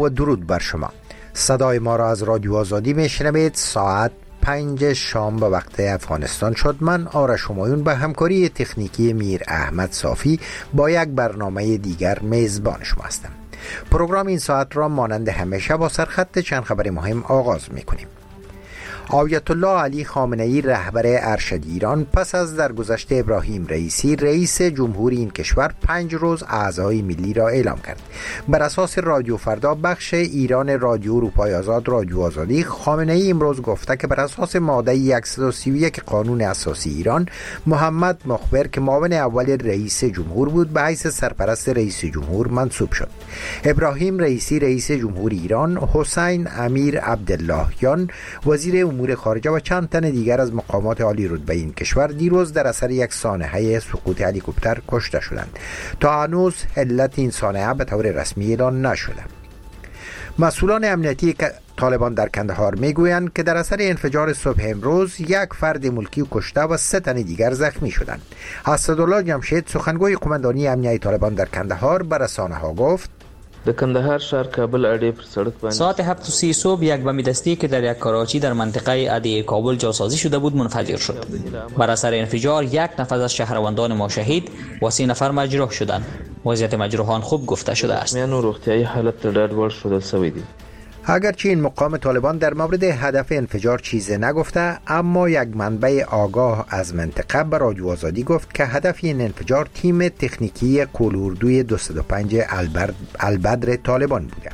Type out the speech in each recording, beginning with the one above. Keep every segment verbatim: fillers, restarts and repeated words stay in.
و درود بر شما. صدای ما را از رادیو آزادی میشنوید. ساعت پنج شام به وقت افغانستان شد. من آرش همایون به همکاری تکنیکی میر احمد صافی با یک برنامه دیگر میزبان شما هستم. پروگرام این ساعت را مانند همیشه با سرخط چند خبر مهم آغاز میکنیم. آیت الله علی خامنه ای رهبر ارشد ایران پس از درگذشت ابراهیم رئیسی رئیس جمهوری این کشور پنج روز اعضای ملی را اعلام کرد. بر اساس رادیو فردا بخش ایران رادیو اروپای آزاد رادیو آزادی، خامنه ای امروز گفته که بر اساس ماده صد و سی و یک قانون اساسی ایران محمد مخبر که معاون اول رئیس جمهور بود به حیث سرپرست رئیس جمهور منصوب شد. ابراهیم رئیسی رئیس جمهوری ایران، حسین امیر عبداللهیان وزیر امور خارجه و چند تن دیگر از مقامات عالی رتبه این کشور دیروز در اثر یک سانحه سقوط هلیکوپتر کشته شدند. تا هنوز علت این سانحه به طور رسمی اعلان نشده. مسئولان امنیتی طالبان در کندهار میگویند که در اثر انفجار صبح امروز یک فرد ملکی کشته و سه تن دیگر زخمی شدند. اسدالله جمشید سخنگوی قماندانی امنیتی طالبان در کندهار به رسانه‌ها گفت: د کندهار شهر کابل اډې پر سړک باندې ساعت هفت و سی صبح یک بم دستی که در یک کراچی در منطقه اډې کابل جاسازی شده بود منفجر شد. بر اثر انفجار یک نفر از شهروندان ما شهید و سه نفر مجروح شدند. وضعیت مجروحان خوب گفته شده است. میانو روغتیایی حالت ډاډ وړ شده شوی دی. اگرچه این مقام طالبان در مورد هدف انفجار چیزی نگفته، اما یک منبع آگاه از منطقه به رادیو آزادی گفت که هدف این انفجار تیم تکنیکی کلاردوی دویست و پنج البدر طالبان بوده.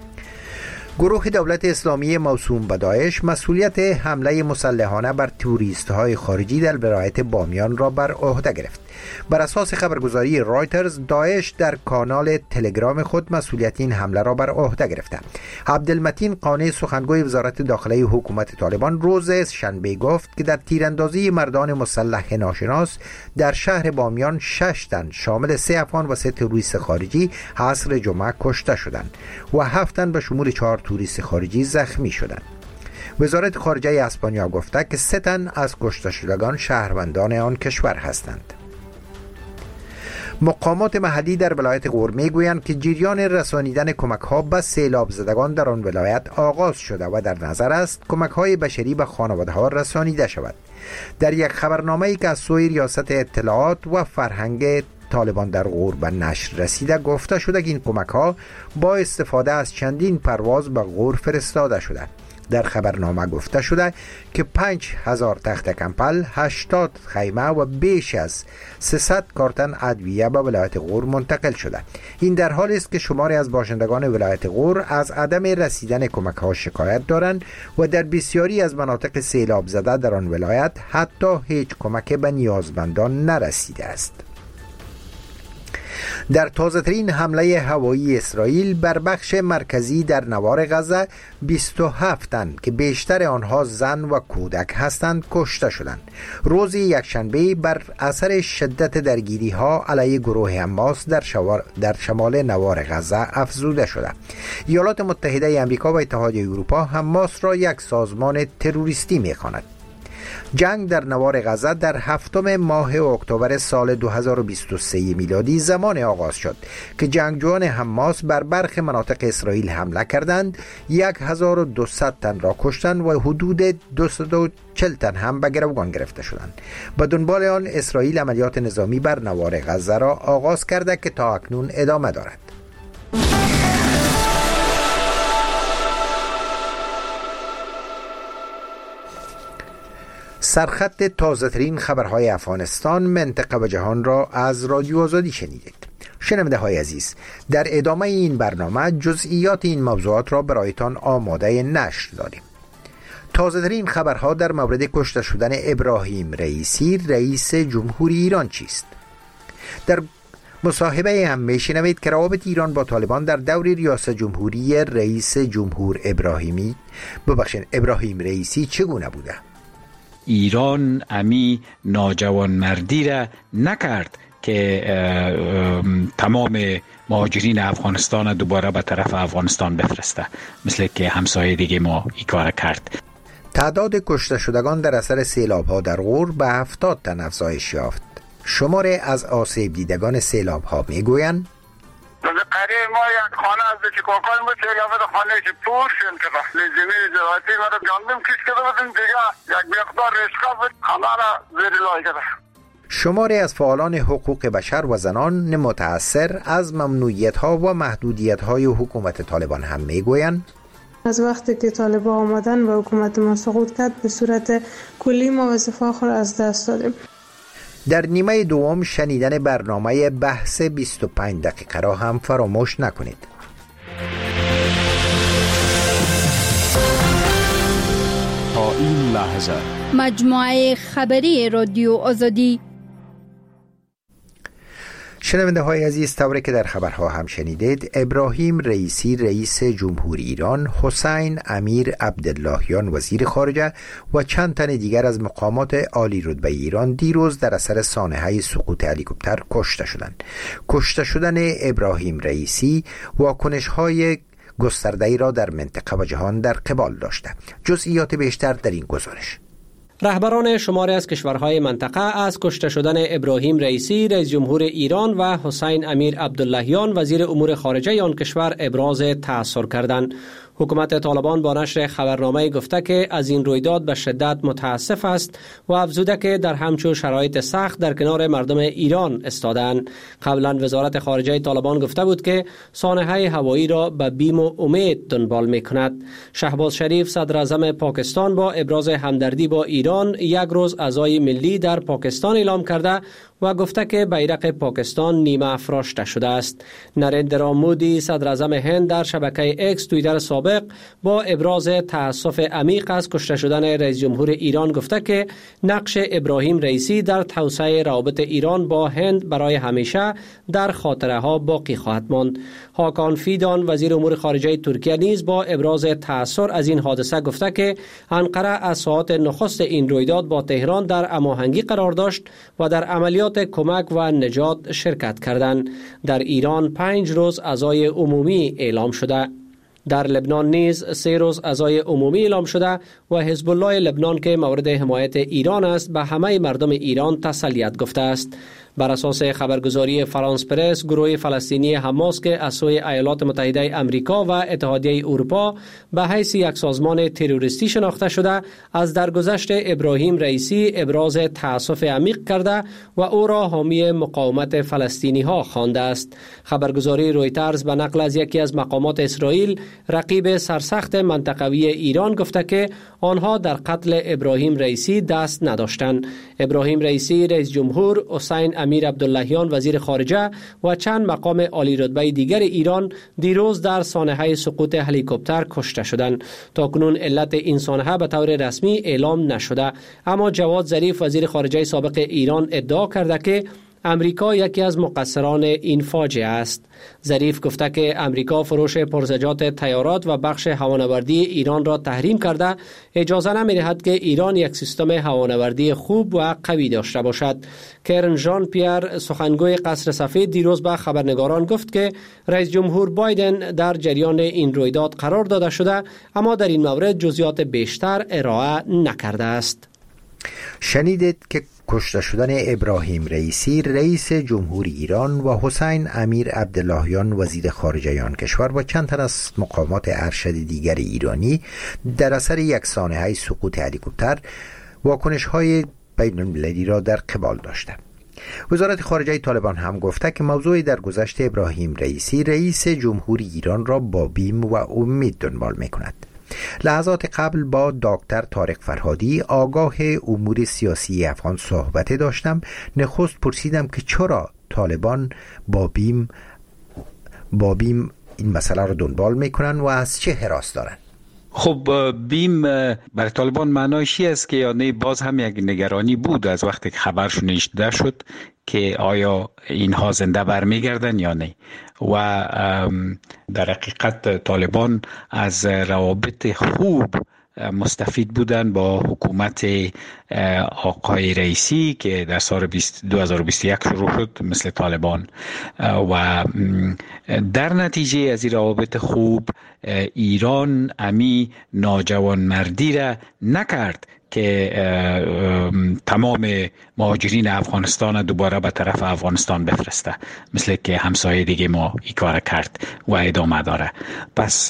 گروه دولت اسلامی موسوم به داعش مسئولیت حمله مسلحانه بر توریست های خارجی در ولایت بامیان را بر عهده گرفت. بر اساس خبرگزاری رایترز، داعش در کانال تلگرام خود مسئولیت این حمله را بر عهده گرفته. عبدالمتین قانی سخنگوی وزارت داخله حکومت طالبان روز شنبه گفت که در تیراندازی مردان مسلح ناشناس در شهر بامیان شش تن شامل سه افغان و سه توریست خارجی عصر جمعه کشته شدند و هفت تن به شمول چهار توریست خارجی زخمی شدند. وزارت خارجه اسپانیا گفته که سه تن از کشته شدگان شهروندان آن کشور هستند. مقامات محلی در ولایت غور میگویند که جریان رسانیدن کمک ها به سیلاب زدگان در آن ولایت آغاز شده و در نظر است کمک های بشری به خانواده ها رسانیده شود. در یک خبرنامه ای که از سوی ریاست اطلاعات و فرهنگ طالبان در غور به نشر رسیده گفته شده که این کمک ها با استفاده از چندین پرواز به غور فرستاده شده. در خبرنامه گفته شده که پنج هزار تخت کمپل، هشتاد خیمه و بیش از سیصد کارتن ادویه به ولایت غور منتقل شده. این در حالی است که شماری از باشندگان ولایت غور از عدم رسیدن کمک ها شکایت دارند و در بسیاری از مناطق سیلاب زده در آن ولایت حتی هیچ کمک به نیازمندان نرسیده است. در تازه‌ترین حمله هوایی اسرائیل بر بخش مرکزی در نوار غزه بیست و هفت تن که بیشتر آنها زن و کودک هستند کشته شدند. روز یکشنبه بر اثر شدت درگیری ها علیه گروه حماس در, در شمال نوار غزه افزوده شده. ایالات متحده آمریکا و اتحادیه اروپا حماس را یک سازمان تروریستی می‌خواند. جنگ در نوار غزه در هفتم ماه اکتبر سال دو هزار و بیست و سه میلادی زمان آغاز شد که جنگجویان حماس بر برخی مناطق اسرائیل حمله کردند، هزار و دویست تن را کشتند و حدود دویست و چهل تن هم به گروگان گرفته شدند. به دنبال آن اسرائیل عملیات نظامی بر نوار غزه را آغاز کرده که تا اکنون ادامه دارد. سرخط تازه‌ترین خبرهای افغانستان، منطقه و جهان را از رادیو آزادی شنیدید. شنونده های عزیز، در ادامه این برنامه جزئیات این موضوعات را برایتان آماده نشر داریم. تازه‌ترین خبرها در مورد کشته شدن ابراهیم رئیسی رئیس جمهوری ایران چیست؟ در مصاحبه هم میشنوید که روابط ایران با طالبان در دور ریاست جمهوری رئیس جمهور ابراهیمی ببخشید ابراهیم رئیسی چگونه بوده؟ ایران امی ناجوان مردی را نکرد که تمام مهاجرین افغانستان دوباره به طرف افغانستان بفرسته، مثل که همسایه دیگه ما این کار کرد. تعداد کشته شدگان در اثر سیلاب ها در غور به هفتاد تن افزایش یافت. شماره از آسیب دیدگان سیلاب ها می گویند قریه ما یک خانه از چی کاکای ما چه لابد خانه چی پور شن که زمین زراعتی ما رو جاندیم کش کرده بودیم دیگه یک مقدار رشقه بود خانه را زیر لای کرده. شماری از فعالان حقوق بشر و زنان متأثر از ممنوعیت‌ها و محدودیت‌های حکومت طالبان هم می‌گویند از وقتی که طالبان آمدن و حکومت ما سقوط کرد به صورت کلی ما وظیفه خود از دست دادیم. در نیمه دوم شنیدن برنامه بحث بیست و پنج دقیقه را هم فراموش نکنید. تا این لحظه مجموعه خبری رادیو آزادی. شنونده های عزیز، طوری که در خبرها هم شنیدید، ابراهیم رئیسی رئیس جمهوری ایران، حسین امیر عبداللهیان وزیر خارجه و چند تن دیگر از مقامات عالی رتبه ایران دیروز در اثر سانحه سقوط هلیکوپتر کشته شدند. کشته شدن ابراهیم رئیسی واکنش های گسترده‌ای را در منطقه و جهان در قبال داشته. جزئیات بیشتر در این گزارش. رهبران شماری از کشورهای منطقه از کشته شدن ابراهیم رئیسی رئیس جمهور ایران و حسین امیر عبداللهیان وزیر امور خارجه آن کشور ابراز تأثیر کردند. حکومت طالبان با نشر خبرنامه گفته که از این رویداد به شدت متاسف است و افزوده که در همچون شرایط سخت در کنار مردم ایران استادند. قبلا وزارت خارجه طالبان گفته بود که سانحه هوایی را به بیم و امید دنبال می کند. شهباز شریف صدر اعظم پاکستان با ابراز همدردی با ایران یک روز عزای ملی در پاکستان اعلام کرده و گفته که بیرق پاکستان نیمه افراشته شده است. نریندرا مودی صدر اعظم هند در شبکه اکس توییتر سابق با ابراز تأسف عمیق از کشته شدن رئیس جمهور ایران گفته که نقش ابراهیم رئیسی در توسعه روابط ایران با هند برای همیشه در خاطره ها باقی خواهد ماند. هاکان فیدان وزیر امور خارجه ترکیه نیز با ابراز تأثیر از این حادثه گفته که انقره از ساعات نخست این رویداد با تهران در هماهنگی قرار داشت و در عملیات کمک و نجات شرکت کردند. در ایران پنج روز عزای عمومی اعلام شده. در لبنان نیز سه روز عزای عمومی اعلام شده و حزب الله لبنان که مورد حمایت ایران است به همه مردم ایران تسلیت گفته است. بر اساس خبرگزاری فرانس پرس، گروه فلسطینی حماس که از سوی ایالات متحده آمریکا و اتحادیه اروپا به حیث یک سازمان تروریستی شناخته شده، از درگذشت ابراهیم رئیسی ابراز تأسف عمیق کرده و او را حامی مقاومت فلسطینی ها خوانده است. خبرگزاری رویترز به نقل از یکی از مقامات اسرائیل، رقیب سرسخت منطقوی ایران، گفته که آنها در قتل ابراهیم رئیسی دست نداشتند. ابراهیم رئیسی رئیس جمهور، حسین امیر عبداللهیان وزیر خارجه و چند مقام عالی رتبه دیگر ایران دیروز در سانحه سقوط هلیکوپتر کشته شدند. تاکنون علت این سانحه به طور رسمی اعلام نشده، اما جواد ظریف وزیر خارجه سابق ایران ادعا کرده که امریکا یکی از مقصران این فاجعه است. ظریف گفته که امریکا فروش پرزجات طیارات و بخش هوانوردی ایران را تحریم کرده، اجازه نمی‌دهد که ایران یک سیستم هوانوردی خوب و قوی داشته باشد. کرن ژان پیر سخنگوی قصر سفید دیروز به خبرنگاران گفت که رئیس جمهور بایدن در جریان این رویداد قرار داده شده، اما در این مورد جزئیات بیشتر ارائه نکرده است. شنیدید که کشته شدن ابراهیم رئیسی رئیس جمهوری ایران و حسین امیر عبداللهیان وزیر خارجه آن کشور و چند تن از مقامات ارشد دیگر ایرانی در اثر یک سانحه سقوط هلیکوپتر واکنش‌های بین‌المللی را در قبال داشته. وزارت خارجه طالبان هم گفته که موضوع درگذشت ابراهیم رئیسی رئیس جمهوری ایران را با بیم و امید دنبال می‌کند. لحظات قبل با دکتر طارق فرهادی آگاه امور سیاسی افغان صحبت داشتم. نخست پرسیدم که چرا طالبان با بیم با بیم این مسئله را دنبال میکنن و از چه هراس دارن. خب بیم برای طالبان معنایش است که یعنی باز هم یک نگرانی بود از وقتی که خبرش نشده شد که آیا اینها زنده برمیگردن یا نه، و در حقیقت طالبان از روابط خوب مستفید بودن با حکومت آقای رئیسی که در سال دو هزار و بیست و یک شروع شد مثل طالبان، و در نتیجه از این روابط خوب ایران امی ناجوانمردی را نکرد که تمام مهاجرین افغانستان دوباره به طرف افغانستان بفرسته، مثل که همسایه دیگه ما این کار کرد و ادامه داره. پس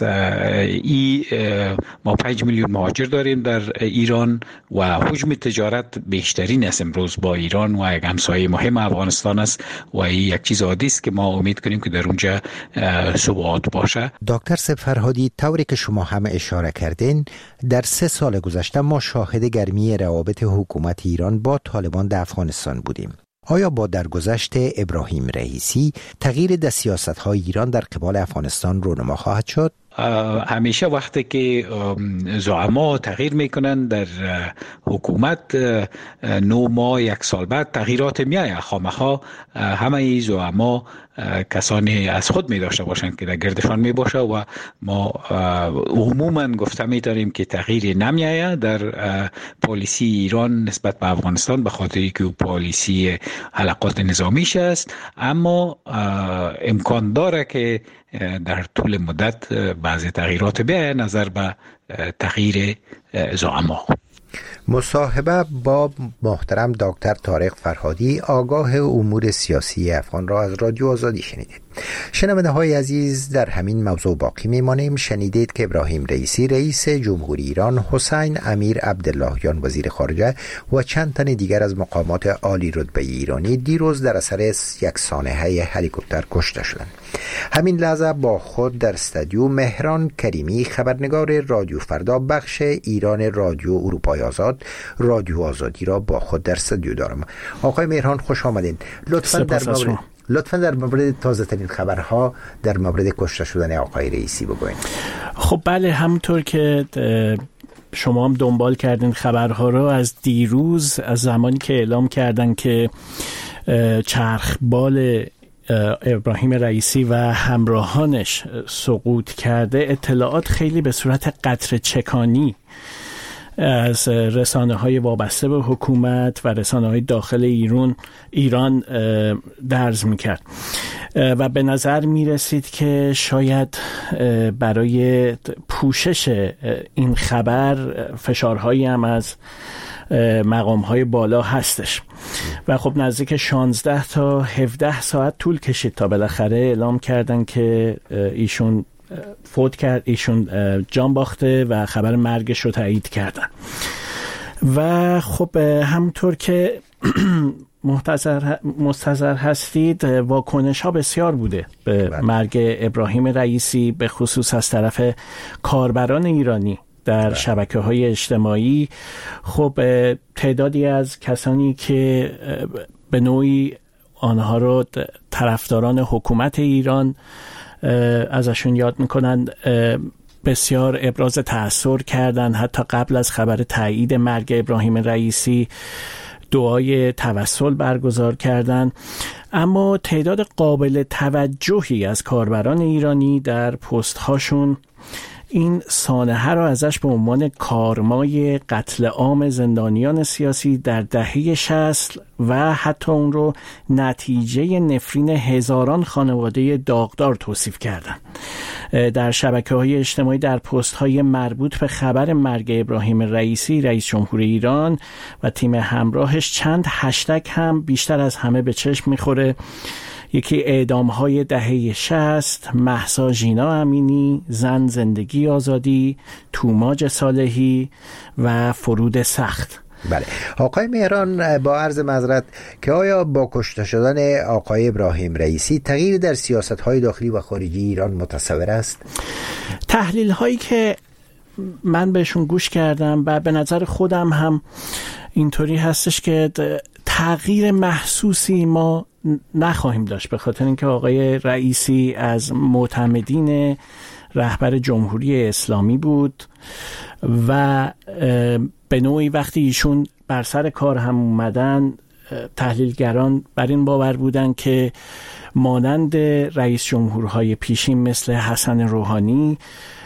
ای ما پنج میلیون مهاجر داریم در ایران و حجم تجارت بیشترین است امروز با ایران و یک همسایه مهم افغانستان است و این یک چیز عادی است که ما امید کنیم که در اونجا ثبات باشه. دکتر سپفرهادی، طوری که شما هم اشاره کردین، در سه سال گذشته ما شاهد گرمی روابط حکومت ایران با طالبان در افغانستان بودیم. آیا با درگذشت ابراهیم رئیسی تغییر در سیاست‌های ایران در قبال افغانستان رونما خواهد شد؟ همیشه وقتی که زعما تغییر میکنن در حکومت، نو ماه یک سال بعد تغییرات میایه. خامخا همه زعما کسانی از خود می داشته باشند که در گردشان می باشه و ما عموما گفته می داریم که تغییری نمیایه در پالیسی ایران نسبت به افغانستان، به خاطری که پالیسی حلقات نظامیش است، اما امکان داره که در طول مدت بعضی تغییرات بیایه نظر به تغییر زعما. مصاحبه با محترم دکتر طارق فرهادی، آگاه امور سیاسی افغان را از رادیو آزادی شنیدید. شنونده های عزیز، در همین موضوع باقی میمانیم. شنیدید که ابراهیم رئیسی رئیس جمهوری ایران، حسین امیر عبداللهیان وزیر خارجه و چند تن دیگر از مقامات عالی رتبه ایرانی دیروز در اثر یک سانحه هلیکوپتر کشته شدند. همین لحظه با خود در استودیو مهران کریمی، خبرنگار رادیو فردا بخش ایران رادیو اروپای آزاد، رادیو آزادی را با خود در استودیو دارم. آقای مهران خوش آمدین. لطفاً در مورد لطفاً در مورد تازه ترین خبرها در مورد کشته شدن آقای رئیسی بگوین. خب بله، همونطور که شما هم دنبال کردین خبرها رو، از دیروز، از زمانی که اعلام کردن که چرخبال ابراهیم رئیسی و همراهانش سقوط کرده، اطلاعات خیلی به صورت قطره چکانی از رسانه‌های وابسته به حکومت و رسانه‌های داخل ایران ایران درز می‌کرد و به نظر می‌رسید که شاید برای پوشش این خبر فشارهایی هم از مقام‌های بالا هستش و خب نزدیک شانزده تا هفده ساعت طول کشید تا بالاخره اعلام کردن که ایشون فوت کرد، ایشون جان باخته و خبر مرگش رو تایید کردن. و خب همونطور که محتضر مستحضر هستید، واکنش ها بسیار بوده به بله. مرگ ابراهیم رئیسی، به خصوص از طرف کاربران ایرانی در بله. شبکه‌های اجتماعی. خب تعدادی از کسانی که به نوعی آنها رو طرفداران حکومت ایران ازشون یاد میکنن، بسیار ابراز تأثیر کردن. حتی قبل از خبر تایید مرگ ابراهیم رئیسی دعای توسل برگزار کردن. اما تعداد قابل توجهی از کاربران ایرانی در پست هاشون این سانحه را ازش به عنوان کارمای قتل عام زندانیان سیاسی در دهه شصت و حتی اون رو نتیجه نفرین هزاران خانواده داغدار توصیف کردن. در شبکه‌های اجتماعی در پست‌های مربوط به خبر مرگ ابراهیم رئیسی رئیس جمهوری ایران و تیم همراهش چند هشتگ هم بیشتر از همه به چشم می‌خوره. یکی اعدام‌های دهه شصت، مهسا ژینا امینی، زن زندگی آزادی، توماج صالحی و فرود سخت. بله آقای مهران، با عرض معذرت که آیا با کشته شدن آقای ابراهیم رئیسی تغییر در سیاست‌های داخلی و خارجی ایران متصور است؟ تحلیل هایی که من بهشون گوش کردم و به نظر خودم هم اینطوری هستش که تغییر محسوسی ما نخواهیم داشت، به خاطر اینکه آقای رئیسی از معتمدین رهبر جمهوری اسلامی بود و به نوعی وقتی ایشون بر سر کار هم اومدن، تحلیلگران بر این باور بودن که مانند رئیس جمهورهای پیشین مثل حسن روحانی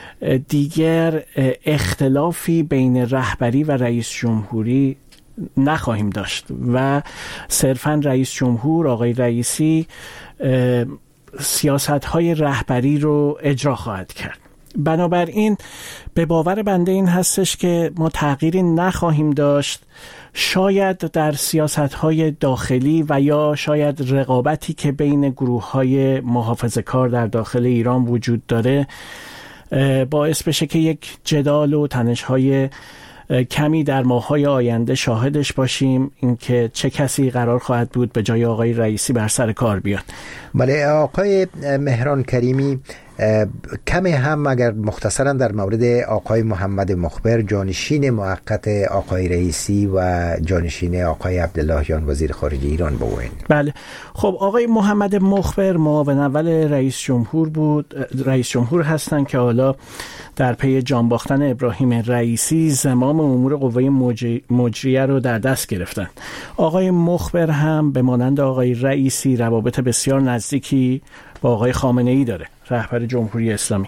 دیگر اختلافی بین رهبری و رئیس جمهوری نخواهیم داشت و صرفاً رئیس جمهور آقای رئیسی سیاست‌های رهبری رو اجرا خواهد کرد. بنابراین به باور بنده این هستش که ما تغییری نخواهیم داشت. شاید در سیاست‌های داخلی و یا شاید رقابتی که بین گروه‌های محافظه‌کار در داخل ایران وجود داره باعث بشه که یک جدال و تنش‌های کمی در ماه‌های آینده شاهدش باشیم، اینکه چه کسی قرار خواهد بود به جای آقای رئیسی بر سر کار بیاد. بله آقای مهران کریمی، کمی هم اگر مختصرا در مورد آقای محمد مخبر جانشین موقت آقای رئیسی و جانشین آقای عبداللهیان وزیر خارجه ایران بگوین. بله خب آقای محمد مخبر معاون اول رئیس جمهور بود، رئیس جمهور هستند که حالا در پی جان باختن ابراهیم رئیسی زمام امور قوه مجریه رو در دست گرفتن. آقای مخبر هم به مانند آقای رئیسی روابط بسیار نزدیکی با آقای خامنه‌ای داره، رهبر جمهوری اسلامی.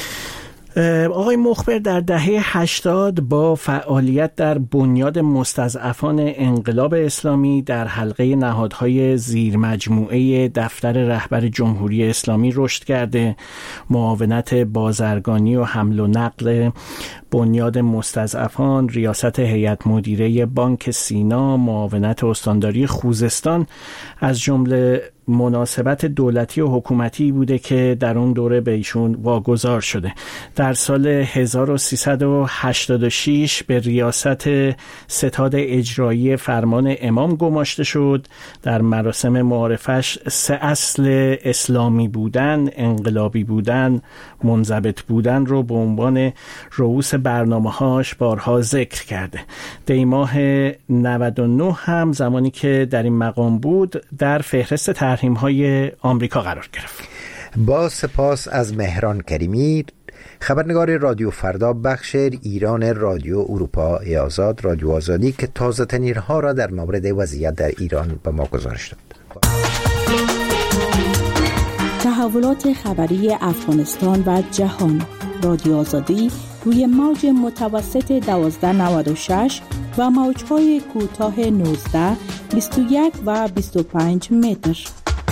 آقای مخبر در دهه هشتاد با فعالیت در بنیاد مستضعفان انقلاب اسلامی در حلقه نهادهای زیر مجموعه دفتر رهبر جمهوری اسلامی رشد کرده، معاونت بازرگانی و حمل و نقل بنیاد مستضعفان، ریاست هیئت مدیره بانک سینا، معاونت استانداری خوزستان از جمله مناسبت دولتی و حکومتی بوده که در اون دوره به ایشون واگذار شده. در سال هزار و سیصد و هشتاد و شش به ریاست ستاد اجرایی فرمان امام گماشته شد. در مراسم معارفش سه اصل اسلامی بودن، انقلابی بودن، منضبط بودن رو به عنوان رؤوس برنامه‌هاش بارها ذکر کرده. دی ماه نود و نه هم زمانی که در این مقام بود در فهرست تحریم‌های آمریکا قرار گرفت. با سپاس از مهران کریمی، خبرنگار رادیو فردا بخش ایران رادیو اروپای آزاد، رادیو آزادی، که تازه ترین‌ها را در مورد وضعیت در ایران به ما گزارش داد. تحولات خبری افغانستان و جهان، رادیو آزادی روی موج متوسط دوازده نود و شش و موج‌های کوتاه نوزده، بیست و یک و بیست و پنج متر.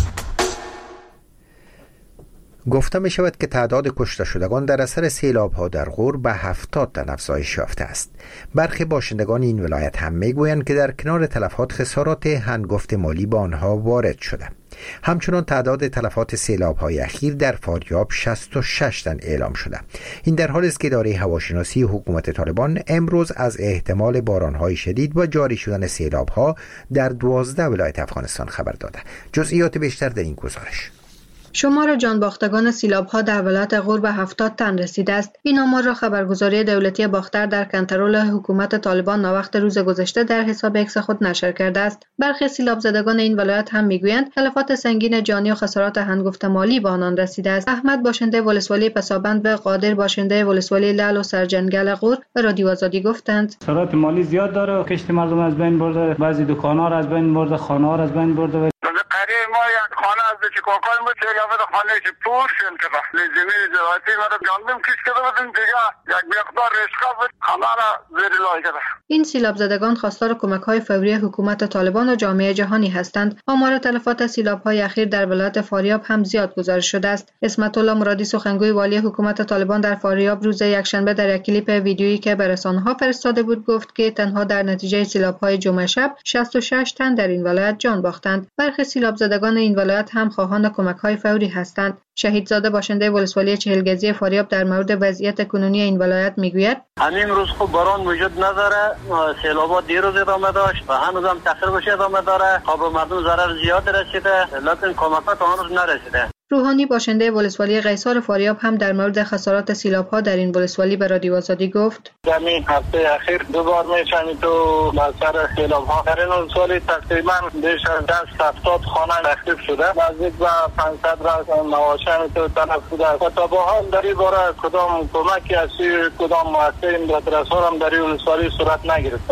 گفته می شود که تعداد کشته شدگان در اثر سیلاب‌ها در غور به هفتاد تن افزایش یافته است. برخی باشندگان این ولایت هم می گویند که در کنار تلفات خسارات هنگفت مالی به آنها وارد شده. همچنان تعداد تلفات سیلاب‌های اخیر در فاریاب شصت و شش تن اعلام شده. این در حالی است که اداره هواشناسی حکومت طالبان امروز از احتمال باران‌های شدید و جاری شدن سیلاب‌ها در دوازده ولایت افغانستان خبر داده. جزئیات بیشتر در این گزارش. شمار جانباختگان سیلاب‌ها در ولایت غور به هفتاد تن رسیده است. این آمار را خبرگزاری دولتی باختر در کنترل حکومت طالبان ناوقت روز گذشته در حساب ایکس خود نشر کرده است. برخی سیلاب زدگان این ولایت هم میگویند تلفات سنگین جانی و خسارات هنگفت مالی به آنان رسیده است. احمد باشنده ولسوالی پسابند و قادر باشنده ولسوالی لعل و سرجنگل غور به رادیو آزادی گفتند خسارات مالی زیاد داره و کشت مردم از بین برده، بعضی دکان‌ها از بین برده، خانه‌ها از بین برده. قریه ما یک خانه از که کاکای ما چهلافه خانه که پور شد که زمین زراعتی ما رو گندم کش کرده بودیم دیگه یک مقدار رشقه بود خانه را زیر لای کرده. این سیلاب زدگان خواستار کمک‌های فوری حکومت طالبان و جامعه جهانی هستند. آمار تلفات سیلاب‌های اخیر در ولایت فاریاب هم زیاد گزارش شده است. اسمت الله مرادی سخنگوی والی حکومت طالبان در فاریاب روز یکشنبه در یک کلیپ ویدیویی که به رسانه‌ها فرستاده بود گفت که تنها در نتیجه سیلاب‌های جمعه شب شصت و شش تن در این ولایت جان باختند. برخی سیلاب زدگان این ولایت هم خواهان کمک‌های فوری هستند. شهیدزاده باشنده ولسوالی چهلگزی فاریاب در مورد وضعیت کنونی این ولایت میگوید همین روز خوب باران وجود نداره، سیلابات دیروز ادامه داشت و هنوز هم تخریبش ادامه داره، خواب مردم ضرر زیاد رسیده لیکن کمکات هنوز نرسیده. روحانی باشنده ولسوالی قیصر فاریاب هم در مورد خسارات سیلاب‌ها در این ولسوالی به رادیو آزادی گفت در این هفته اخیر دو بار میشنید تو سر سیلاب‌ها در این ولسوالی تقریبا بیش از ده هفتاد خانه تخریب شده، نزدیک به پانصد را نواشن تو تلف بوده و تا با حال در این باره کدام کمکی از کدام مؤسسه این دادرس‌ها هم در این ولسوالی صورت نگرفته است.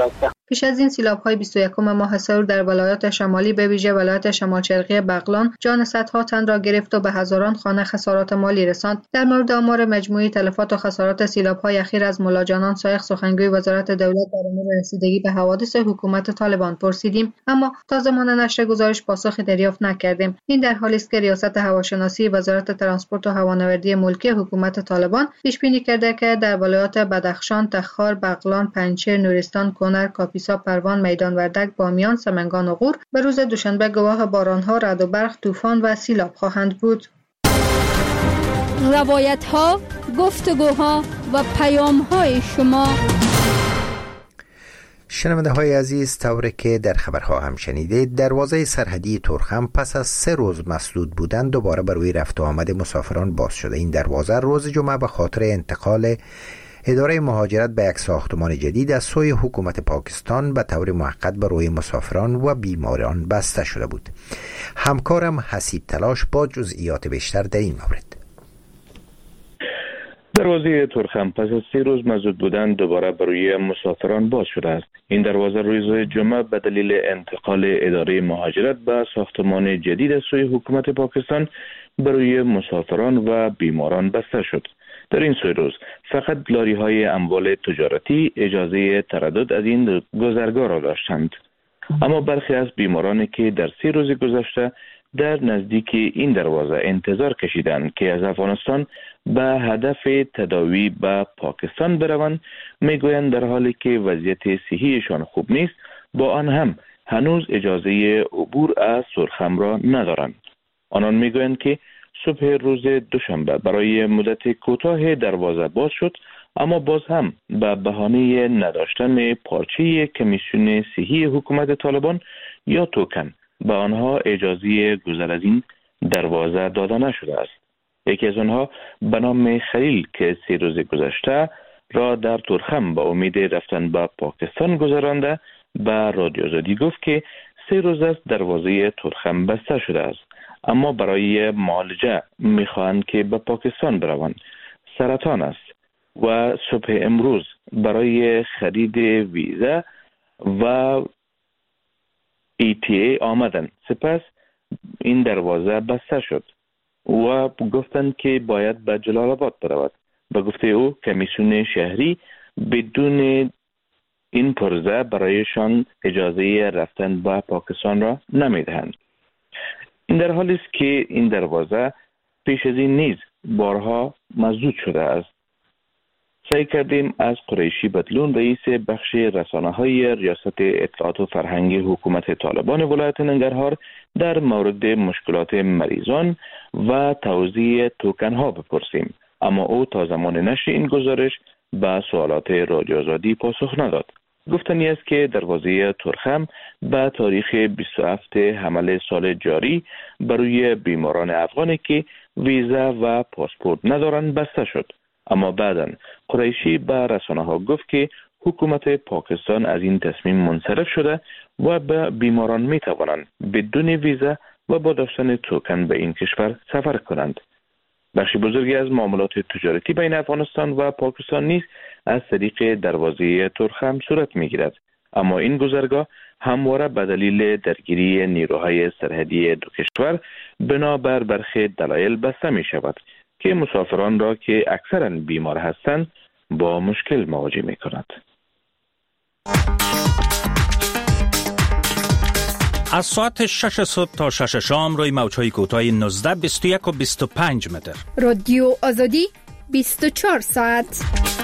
پیش از این سیلاب‌های بیست و یکم ماه سور در ولایات شمالی به ویژه ولایت شمال شرقی بغلان جان صدها تن را گرفت و به هزاران خانه خسارات مالی رساند. در مورد آمار مجموعی تلفات و خسارات سیلاب‌های اخیر از ملا جانان سایق سخنگوی وزارت دولت در امور رسیدگی به حوادث حکومت طالبان پرسیدیم، اما تا زمان نشر گزارش پاسخی دریافت نکردیم. این در حالی است که ریاست هواشناسی وزارت ترانسپورت و هوانوردی ملکی حکومت طالبان پیش بینی کرده که در ولایات بدخشان، تخار، بغلان، پنجشیر، نورستان، کنر، کاپیسا، پروان، میدان وردک، بامیان، سمنگان و غور به روز دوشنبه گواه باران‌ها، رعد و برق، طوفان و سیلاب خواهند بود. روایت‌ها، گفتگوها و پیام‌های شما. شنونده های عزیز، طوری که در خبرها هم شنیدید، دروازه سرحدی ترخم پس از سه روز مسدود بودن دوباره برای رفت و آمد مسافران باز شده. این دروازه روز جمعه به خاطر انتقال اداره مهاجرت به یک ساختمان جدید از سوی حکومت پاکستان به طور موقت به روی مسافران و بیماران بسته شده بود. همکارم حسیب تلاش با جزئیات بیشتر در این مورد. دروازه ترخم پس از سه روز مسدود بودن دوباره برای مسافران باز شده است. این دروازه روز جمعه به دلیل انتقال اداره مهاجرت به ساختمان جدید از سوی حکومت پاکستان برای مسافران و بیماران بسته شد. در این سه روز فقط لاری های اموال تجارتی اجازه تردد از این گذرگاه را داشتند. اما برخی از بیمارانی که در سه روز گذشته در نزدیک این دروازه انتظار کشیدند که از افغانستان به هدف تداوی به پاکستان بروند، میگویند در حالی که وضعیت صحیشان خوب نیست، با آن هم هنوز اجازه عبور از سرخم را ندارند. آنان میگویند که صبح روز دوشنبه برای مدت کوتاه دروازه باز شد، اما باز هم به بهانه نداشتن پارچه کمیسیون صحی حکومت طالبان یا توکن به آنها اجازه گذر از این دروازه داده نشده است. یکی از آنها به نام خلیل که سه روز گذشته را در ترخم با امید رفتن به پاکستان گذرانده به رادیو آزادی گفت که سه روز است دروازه ترخم بسته شده است، اما برای معالجه میخواهند که به پاکستان بروند. سرطان است و صبح امروز برای خرید ویزا و ای تی ای آمدن، سپس این دروازه بسته شد و گفتند که باید به جلال آباد برود. به گفته او کمیسیون شهری بدون این پرزه برایشان اجازه رفتن به پاکستان را نمیدهند. این در حالی است که این دروازه پیش از این نیز بارها مسدود شده است. سعی کردیم از قریشی بدلون رئیس بخش رسانه‌های ریاست اطلاعات و فرهنگ حکومت طالبان ولایت ننگرهار در مورد مشکلات مریضان و توزیع توکن‌ها بپرسیم، اما او تا زمان نشر این گزارش به سوالات رادیو آزادی پاسخ نداد. گفتنی است که دروازه ترخم به تاریخ بیست و هفتم حمل سال جاری برای بیماران افغانی که ویزا و پاسپورت ندارند بسته شد، اما بعداً قریشی به رسانه‌ها گفت که حکومت پاکستان از این تصمیم منصرف شده و به بیماران می توانند بدون ویزا و با داشتن توکن به این کشور سفر کنند. بخش بزرگی از معاملات تجارتی بین افغانستان و پاکستان نیز از طریق دروازه ترخم صورت می گیرد، اما این گذرگاه همواره به دلیل درگیری نیروهای سرحدی دو کشور بنابر برخی دلایل بسته می شود که مسافران را که اکثرا بیمار هستند با مشکل مواجه می کند. از ساعت شش صبح تا شش شام روی موج‌های کوتاه نوزده، بیست و یک و بیست و پنج متر. رادیو آزادی بیست و چهار ساعت.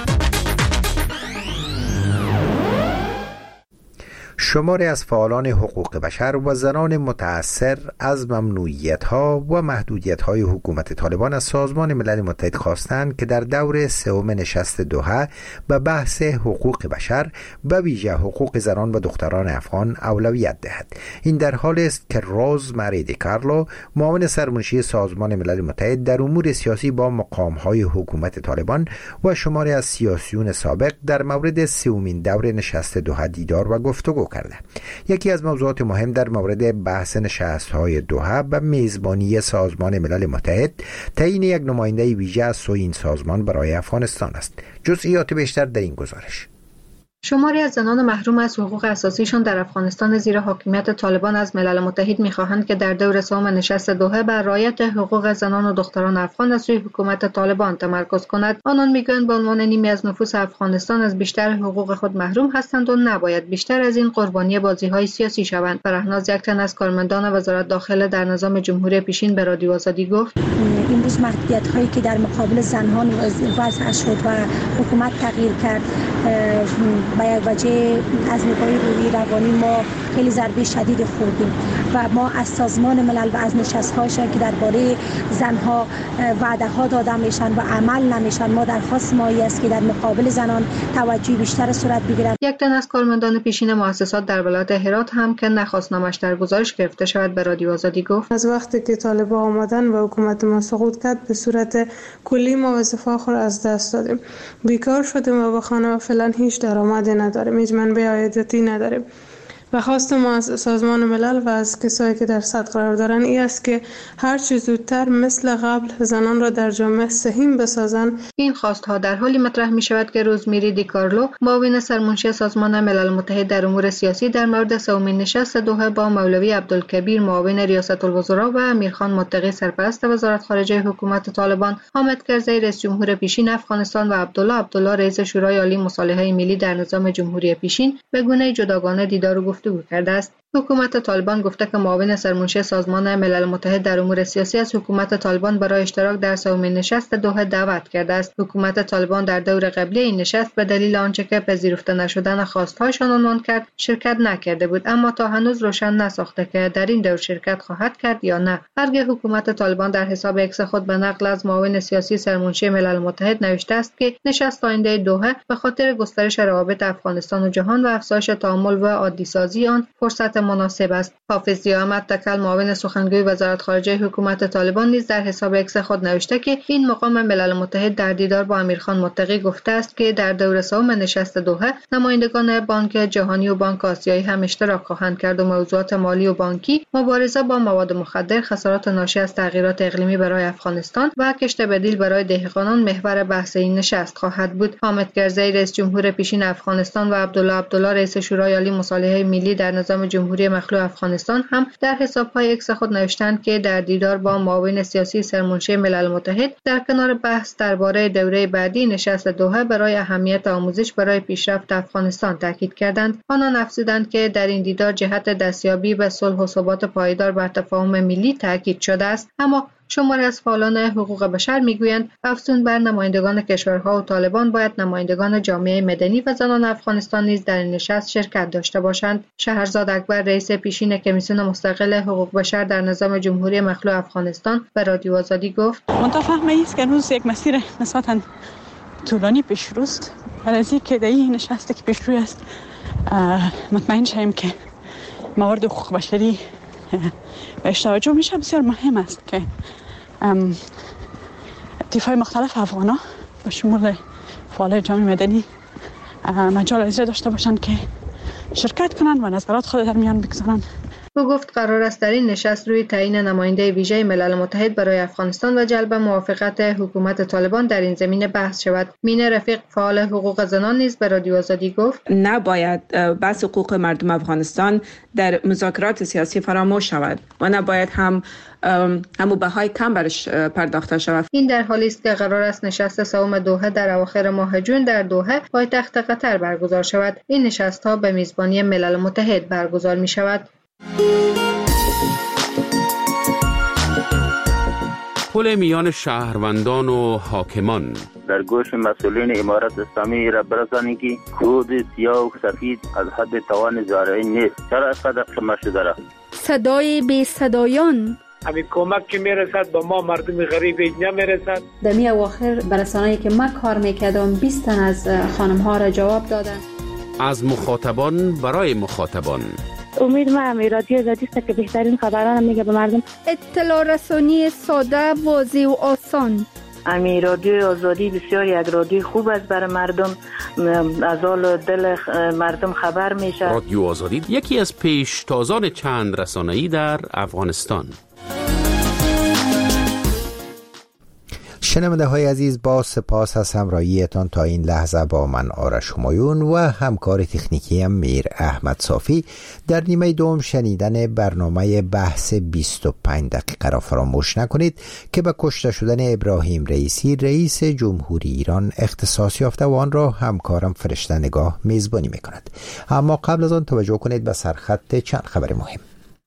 شماری از فعالان حقوق بشر و زنان متأثر از ممنوعیت‌ها و محدودیت‌های حکومت طالبان از سازمان ملل متحد خواستند که در دور سوم نشست دوحه به بحث حقوق بشر به ویژه حقوق زنان و دختران افغان اولویت دهد. این در حالی است که روز مری دی کارلو، معاون سرمنشی سازمان ملل متحد در امور سیاسی با مقام‌های حکومت طالبان و شماری از سیاسیون سابق در مورد سومین دور نشست دوحه دیدار و گفتگو کرده. یکی از موضوعات مهم در مورد بحث نشست‌های دوحه به میزبانی سازمان ملل متحد تعیین یک نماینده ویژه از سوی این سازمان برای افغانستان است. جزئیات بیشتر در این گزارش. شماری از زنان محروم از حقوق اساسیشان در افغانستان زیر حاکمیت طالبان از ملل متحد می‌خواهند که در دور سوم نشست دوحه بر رعایت حقوق زنان و دختران افغان از سوی حکومت طالبان تمرکز کند. آنان می‌گویند به عنوان نیمی از نفوس افغانستان از بیشتر حقوق خود محروم هستند و نباید بیشتر از این قربانی بازی‌های سیاسی شوند. فرهناز یک تن از کارمندان وزارت داخله در نظام جمهوری پیشین به رادیو آزادی گفت: امروز محدودیت‌هایی که در مقابل زنان وضع شد و حکومت تغییر کرد با یک وجه از نگاه روحی روانی ما خیلی ضربه شدید خوردیم و ما از سازمان ملل و از نشست‌هاشون که درباره زنها وعده ها داده میشن و عمل نمیشن، ما درخواست ما است که در مقابل زنان توجه بیشتر صورت بگیرد. یک تن از کارمندان پیشین مؤسسات در ولایت هرات هم که نخواست نامش در گزارش گرفته شود به رادیو آزادی گفت: از وقتی که طالبان آمدن و حکومت ما سقوط کرد به صورت کلی ما وظیفه خود از دست دادیم، بیکار شدیم و به خانه فعلا هیچ درآمدی نداریم، هیچ منبع عایداتی نداریم. و خواست ما از سازمان ملل و از کسایی که در صدر قرار دارن این است که هر چه زودتر مثل قبل زنان را در جامعه سهیم بسازند. این خواستها در حالی مطرح می شود که روزمیری دی کارلو، معاون سرمنشی سازمان ملل متحد در امور سیاسی، در مورد سومین نشست دوحه با مولوی عبدالکبیر معاون ریاست الوزراء و امیرخان متقی سرپرست وزارت خارجه حکومت طالبان، حامد کرزی رئیس جمهور پیشین افغانستان و عبدالله عبدالله رئیس شورای عالی مصالحه ملی در نظام جمهوری پیشین به گونه جداگانه دیدار و گفتگو کرده است. حکومت طالبان گفته که معاون سرمنشی سازمان ملل متحد در امور سیاسی از حکومت طالبان برای اشتراک در سومین نشست دوحه دعوت کرده است. حکومت طالبان در دور قبلی این نشست به دلیل آنچه که پذیرفته نشدن خواستهایشان عنوان کرد شرکت نکرده بود، اما تا هنوز روشن نساخته که در این دور شرکت خواهد کرد یا نه. هرگاه حکومت طالبان در حساب اکس خود به نقل از معاون سیاسی سرمنشی ملل متحد نوشته است که نشست آینده دوحه به خاطر گسترش روابط افغانستان و جهان و افزایش تعامل و عادی سازی آن فرصت مناسب است. حافظ ضیا احمد تکل معاون سخنگوی وزارت خارجه حکومت طالبان نیز در حساب اکس خود نوشته که این مقام ملل متحد در دیدار با امیرخان متقی گفته است که در دور سوم نشست دوحه نمایندگان بانک جهانی و بانک آسیایی هم اشتراک خواهند کرد و موضوعات مالی و بانکی، مبارزه با مواد مخدر، خسارات ناشی از تغییرات اقلیمی برای افغانستان و کشت بدیل برای دهقانان محور بحث این نشست خواهد بود. حامد کرزی رئیس جمهور پیشین افغانستان و عبدالله عبدالله رئیس شورای عالی مصالحه ملی در نظام جمهوری مخلوع افغانستان هم در حساب‌های اکس خود نوشتند که در دیدار با معاون سیاسی سرمنشی ملل متحد در کنار بحث درباره دوره بعدی نشست دوحه برای اهمیت آموزش برای پیشرفت افغانستان تاکید کردند. آنان افزودند که در این دیدار جهت دستیابی به صلح و ثبات پایدار بر تفاهم ملی تاکید شده است. اما شماری از فعالان حقوق بشر میگویند افزون بر نمایندگان کشورها و طالبان باید نمایندگان جامعه مدنی و زنان افغانستان نیز در این نشست شرکت داشته باشند. شهرزاد اکبر رئیس پیشین کمیسیون مستقل حقوق بشر در نظام جمهوری مخلوع افغانستان به رادیو آزادی گفت: متفهم است که روز یک مسیر نسبتاً طولانی پیش روست، ولی از اینکه در این نشست که پیش روی است مطمئن شویم که موارد حقوق بشری بهش توجه میشه. بسیار مهم است که دفاع مختلف افغانا به شمول فعالای جامعه مدنی مجال اجرا داشته باشند که شرکت کنند و نظرات خود در میان بگذارند. او گفت قرار است در این نشست روی تعیین نماینده ویژه ملل متحد برای افغانستان و جلب موافقت حکومت طالبان در این زمینه بحث شود. مینه رفیق فعال حقوق زنان نیز به رادیو آزادی گفت: نباید بحث حقوق مردم افغانستان در مذاکرات سیاسی فراموش شود و نباید هم همو بهای کم برش پرداخته شود. این در حالی است که قرار است نشست سوم دوحه در اواخر ماه جون در دوحه پایتخت قطر برگزار شود. این نشست‌ها به میزبانی ملل متحد برگزار می شود. پل میان شهروندان و حاکمان در گوش مسئولین امارت اسلامی را برسانید که کود سیاه و سفید از حد توان زارعی نیست. چرا اینقدر شما شده را؟ صدای بی صدایان، همین کمک که میرسد به ما مردم غریب اینجا میرسد. در می اواخر برسانه‌ای که من کار میکردم بیست تن از خانم ها را جواب دادن. از مخاطبان برای مخاطبان. امید ما امیراتی آزادی است که بهترین خبران میگه به مردم. اطلاع رسانی ساده، واضح و آسان. امیراتی آزادی بسیار یک رادیو خوب است برای مردم، از حال دل مردم خبر میشه. رادیو آزادی یکی از پیشتازان چند رسانه‌ای در افغانستان. شنونده های عزیز، با سپاس از همراهیتان تا این لحظه با من آرش همایون و همکار تکنیکی میر احمد صافی در نیمه دوم شنیدن برنامه بحث بیست و پنج دقیقه را فراموش نکنید که به کشته شدن ابراهیم رئیسی رئیس جمهوری ایران اختصاص یافته و آن را همکارم فرشته نگاه میزبانی میکند. اما قبل از آن توجه کنید به سرخط چند خبر مهم.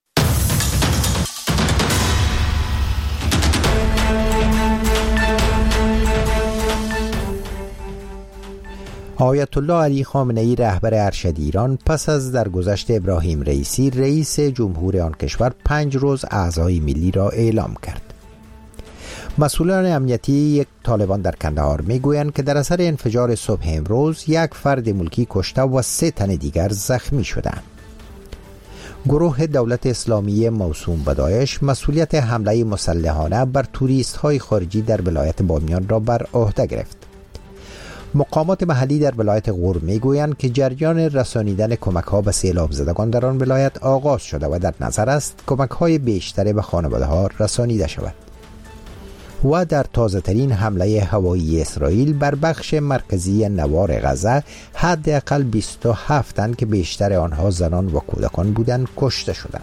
آیت الله علی خامنه ای رهبر ارشد ایران پس از درگذشت ابراهیم رئیسی رئیس جمهور آن کشور پنج روز اعضای ملی را اعلام کرد. مسئولان امنیتی یک طالبان در کندهار میگویند که در اثر انفجار صبح امروز یک فرد ملکی کشته و سه تن دیگر زخمی شدند. گروه دولت اسلامی موسوم به داعش مسئولیت حمله مسلحانه بر توریست های خارجی در ولایت بامیان را بر عهده گرفت. مقامات محلی در ولایت غور میگویند که جریان رسانیدن کمک ها به سیلاب زدگان در آن ولایت آغاز شده و در نظر است کمک های بیشتری به خانواده ها رسانیده شود. و در تازه ترین حمله هوایی اسرائیل بر بخش مرکزی نوار غزه حداقل بیست و هفت تن که بیشتر آنها زنان و کودکان بودند کشته شدند.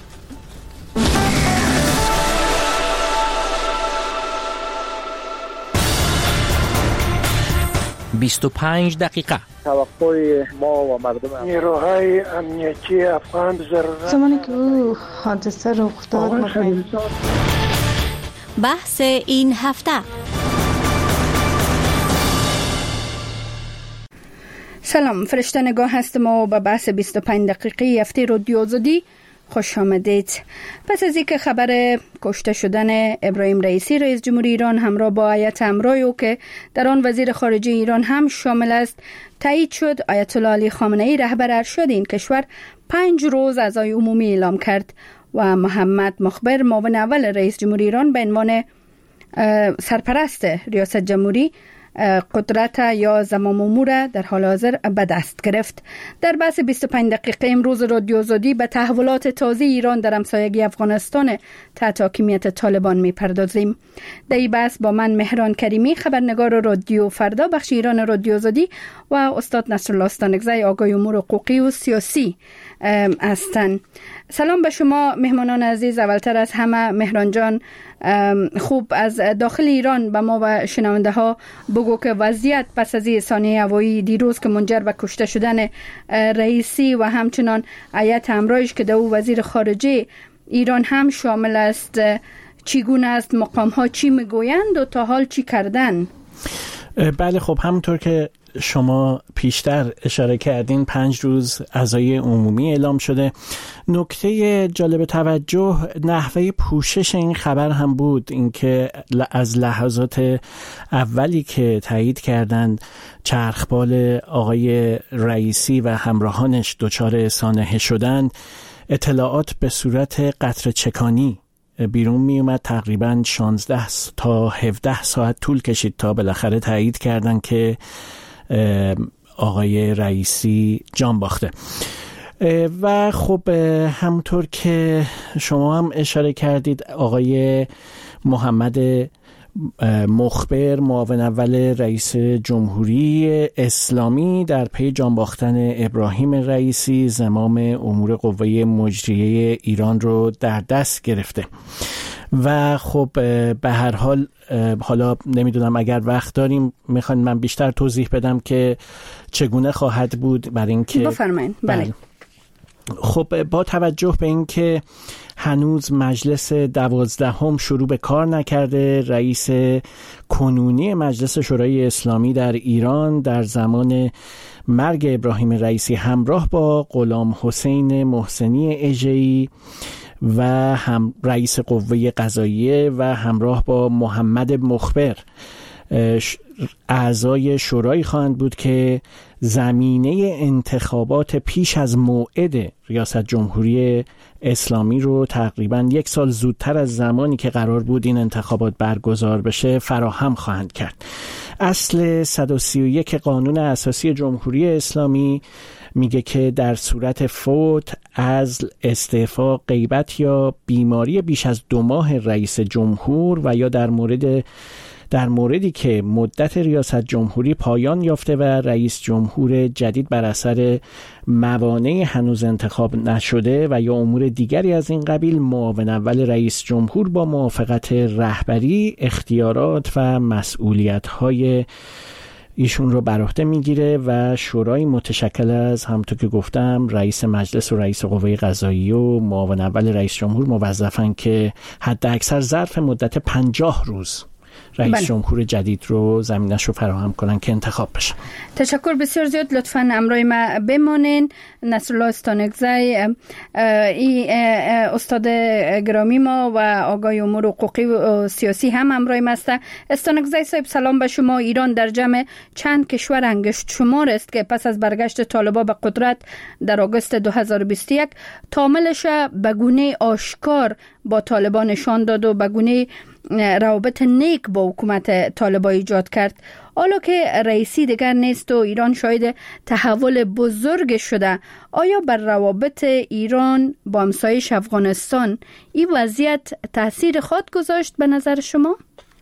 بیست و پنج دقیقه توقع ما و مردم نیروهای امنیتی افغان ضرورت زمانی که او حادثه رخ داد مطمئن بحث این هفته. سلام، فرشته نگاه هستم و به بحث بیست و پنج دقیقه هفته رادیو آزادی خوش آمدید. پس از اینکه خبر کشته شدن ابراهیم رئیسی رئیس جمهوری ایران همراه با هیئت همراه او که در آن وزیر خارجه ایران هم شامل است تایید شد، آیت الله علی خامنه ای رهبر ارشد این کشور پنج روز عزای عمومی اعلام کرد و محمد مخبر معاون اول رئیس جمهوری ایران به عنوان سرپرست ریاست جمهوری قدرت یا زمام امور در حال حاضر به دست گرفت. در بحث بیست و پنج دقیقه امروز رادیو آزادی به تحولات تازه ایران در همسایگی افغانستان تحت حاکمیت طالبان میپردازیم. در این بحث با من مهران کریمی، خبرنگار رادیو فردا بخش ایران رادیو آزادی و استاد نصرالله استانکزی آگاه امور حقوقی و سیاسی هستند. سلام به شما مهمانان عزیز. اولتر از همه مهران جان، خوب از داخل ایران به ما و شنونده ها بگو که وضعیت پس از رسانه هوایی دیروز که منجر به کشته شدن رئیسی و همچنان هیئت همراهش که در او وزیر خارجه ایران هم شامل است چگونه است؟ مقام ها چی میگویند و تا حال چی کردن؟ بله، خب همونطور که شما پیشتر اشاره کردین پنج روز عزای عمومی اعلام شده. نکته جالب توجه نحوه پوشش این خبر هم بود، اینکه از لحظات اولی که تایید کردند چرخبال آقای رئیسی و همراهانش دچار سانحه شدند، اطلاعات به صورت قطره چکانی بیرون می اومد. تقریباً شانزده تا هفده ساعت طول کشید تا بالاخره تایید کردن که آقای رئیسی جان باخته. و خب همونطور که شما هم اشاره کردید، آقای محمد مخبر معاون اول رئیس جمهوری اسلامی در پی جان باختن ابراهیم رئیسی زمام امور قوه مجریه ایران رو در دست گرفته و خب به هر حال حالا نمیدونم اگر وقت داریم میخوان من بیشتر توضیح بدم که چگونه خواهد بود برای اینکه بفرمایید. بله. خب با توجه به اینکه هنوز مجلس دوازدهم شروع به کار نکرده، رئیس کنونی مجلس شورای اسلامی در ایران در زمان مرگ ابراهیم رئیسی همراه با غلام حسین محسنی اژه‌ای و هم رئیس قوه قضاییه و همراه با محمد مخبر اعضای شورایی خواهند بود که زمینه انتخابات پیش از موعد ریاست جمهوری اسلامی رو تقریباً یک سال زودتر از زمانی که قرار بود این انتخابات برگزار بشه فراهم خواهند کرد. اصل صد و سی و یک قانون اساسی جمهوری اسلامی میگه که در صورت فوت، عزل، استعفا، غیبت یا بیماری بیش از دو ماه رئیس جمهور و یا در مورد در موردی که مدت ریاست جمهوری پایان یافته و رئیس جمهور جدید بر اثر موانع هنوز انتخاب نشده و یا امور دیگری از این قبیل، معاون اول رئیس جمهور با موافقت رهبری اختیارات و مسئولیت‌های ایشون رو بر عهده میگیره و شورای متشکل از همونطور که گفتم رئیس مجلس و رئیس قوه قضاییه و معاون اول رئیس جمهور موظفن که حد اکثر ظرف مدت پنجاه روز رئیس بله. جمهور جدید رو زمینش رو فراهم کنن که انتخاب بشه. تشکر بسیار زیاد. لطفاً امروی ما بمانین. نصرالله استانکزی ای استاد گرامی ما و آقای امور حقوقی و سیاسی هم امروی ما است. استانکزی صاحب سلام به شما. ایران در جمع چند کشور انگشت شمار است که پس از برگشت طالبان به قدرت در آگوست دو هزار و بیست و یک تعاملش به گونه آشکار با طالبان نشان داد و به گونه روابط نیک با حکومت طالبان ایجاد کرد. حالا که رئیسی دیگر نیست و ایران شاهد تحول بزرگ شده، آیا بر روابط ایران با همسایش افغانستان این وضعیت تاثیر خود گذاشت به نظر شما؟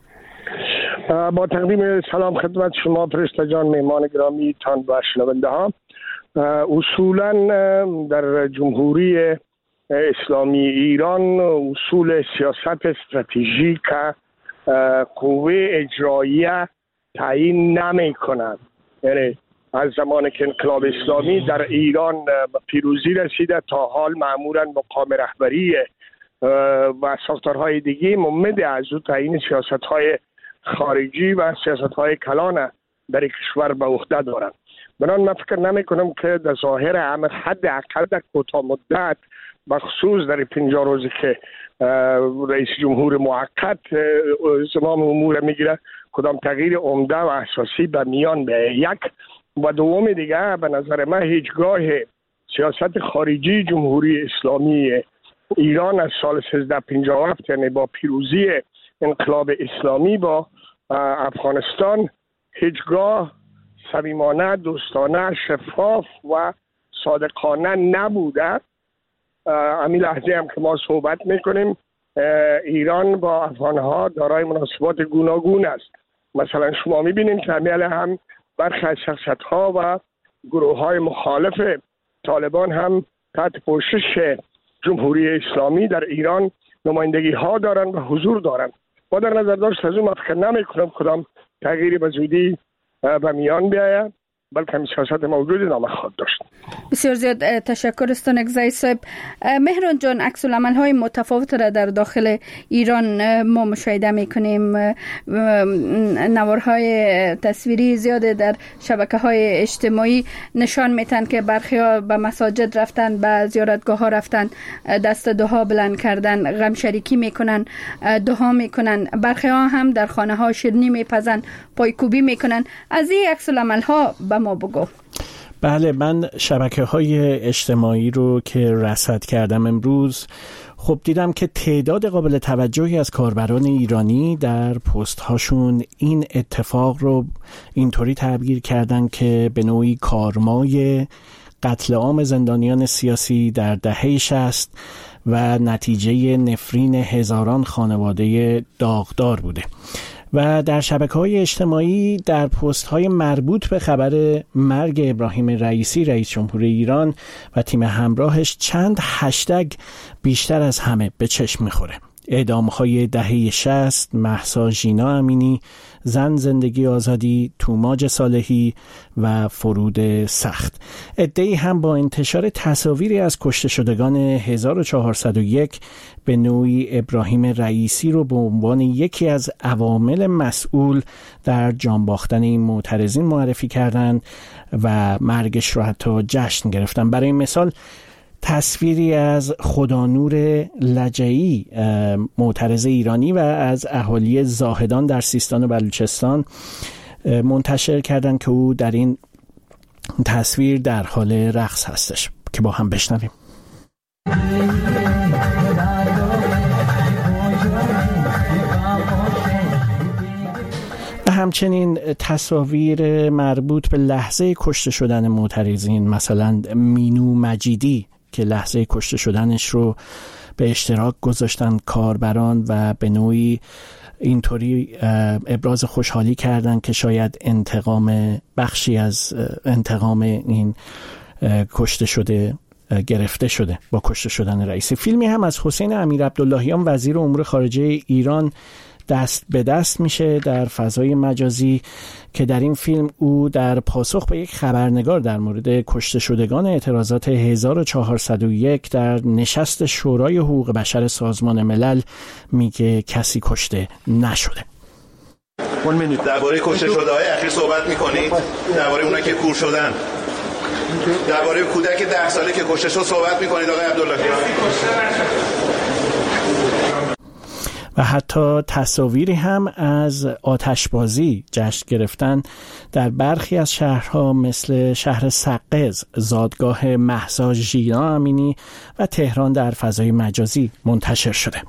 با تقدیم سلام خدمت شما فرشته جان، مهمان گرامی تان و شنونده ها. اصولا در جمهوری اسلامی ایران اصول سیاست استراتژیک قوه اجراییه تعیین نمی کنند. یعنی از زمان که انقلاب اسلامی در ایران پیروزی رسیده تا حال معمولا مقام رهبری و ساختارهای دیگه ممد از او تعیین سیاست‌های خارجی و سیاست‌های کلان در کشور به عهده دارند. بنان من فکر نمی کنم که در ظاهر هم حد اقل در کوتاه مدت بخصوص در پنجاه روزی که رئیس جمهور موقت زمام امور میگیره کدام تغییر عمده و اساسی به میان به یک و دوم دیگه به نظر من هیچگاه سیاست خارجی جمهوری اسلامی ایران از سال سیزده پنجاه و هفت یعنی با پیروزی انقلاب اسلامی با افغانستان هیچگاه صمیمانه، دوستانه، شفاف و صادقانه نبوده. همین لحظه هم که ما صحبت میکنیم ایران با افغانها دارای مناسبات گوناگون است. مثلا شما میبینید که همیل هم برخی از شخصیت ها و گروه های مخالف طالبان هم تحت پوشش جمهوری اسلامی در ایران نمایندگی ها دارن و حضور دارن. با در نظر داشت از اون من فکر نمی کنم کدام تغییری به زودی به میان بیاید، بلکه همین سیاست موجود نامه خواهد داشت. بسیار زیاد تشکر استانکزی صاحب. مهران جان، عکس العمل های متفاوت را در داخل ایران ما مشاهده میکنیم. نوارهای تصویری زیاده در شبکه های اجتماعی نشان میتن که برخی ها به مساجد رفتن، به زیارتگاه ها رفتن، دست دعا بلند کردن، غم شریکی میکنن، دعا میکنن. برخی ها هم در خانه ها شیرینی میپزن، پایکوبی میکنن. از این عکس العمل ها ما بگو. بله، من شبکه های اجتماعی رو که رصد کردم امروز خب دیدم که تعداد قابل توجهی از کاربران ایرانی در پست هاشون این اتفاق رو اینطوری تعبیر کردن که به نوعی کارمای قتل عام زندانیان سیاسی در دهه شصت و نتیجه نفرین هزاران خانواده داغدار بوده. و در شبکه‌های اجتماعی در پست‌های مربوط به خبر مرگ ابراهیم رئیسی رئیس جمهور ایران و تیم همراهش چند هشتگ بیشتر از همه به چشم می‌خوره. اعدام‌های دهه شصت، مهسا ژینا امینی، زن زندگی آزادی، توماج صالحی و فرود سخت. عده‌ای هم با انتشار تصاویری از کشته شدگان هزار و چهارصد و یک به نوعی ابراهیم رئیسی رو به عنوان یکی از عوامل مسئول در جان باختن این معترضین معرفی کردند و مرگش رو حتی جشن گرفتن. برای مثال تصویری از خدانور لجعی معترض ایرانی و از اهالی زاهدان در سیستان و بلوچستان منتشر کردن که او در این تصویر در حال رقص هستش که با هم بشنویم. همچنین تصاویر مربوط به لحظه کشته شدن معترضین، مثلا مینو مجیدی که لحظه کشته شدنش رو به اشتراک گذاشتن کاربران و به نوعی اینطوری ابراز خوشحالی کردن که شاید انتقام بخشی از انتقام این کشته شده گرفته شده با کشته شدن رئیسی. فیلمی هم از حسین امیرعبداللهیان وزیر امور خارجه ایران دست به دست میشه در فضای مجازی که در این فیلم او در پاسخ به یک خبرنگار در مورد کشته شدگان اعتراضات هزار و چهارصد و یک در نشست شورای حقوق بشر سازمان ملل میگه کسی کشته نشده. درباره کشته شده های اخیر صحبت میکنید؟ درباره اونایی که کور شدن؟ درباره کودک ده ساله که کشته شد صحبت میکنید آقای عبداللهیان؟ و حتی تصاویری هم از آتشبازی جشن گرفتن در برخی از شهرها مثل شهر سقز، زادگاه مهسا ژینا امینی و تهران در فضای مجازی منتشر شده.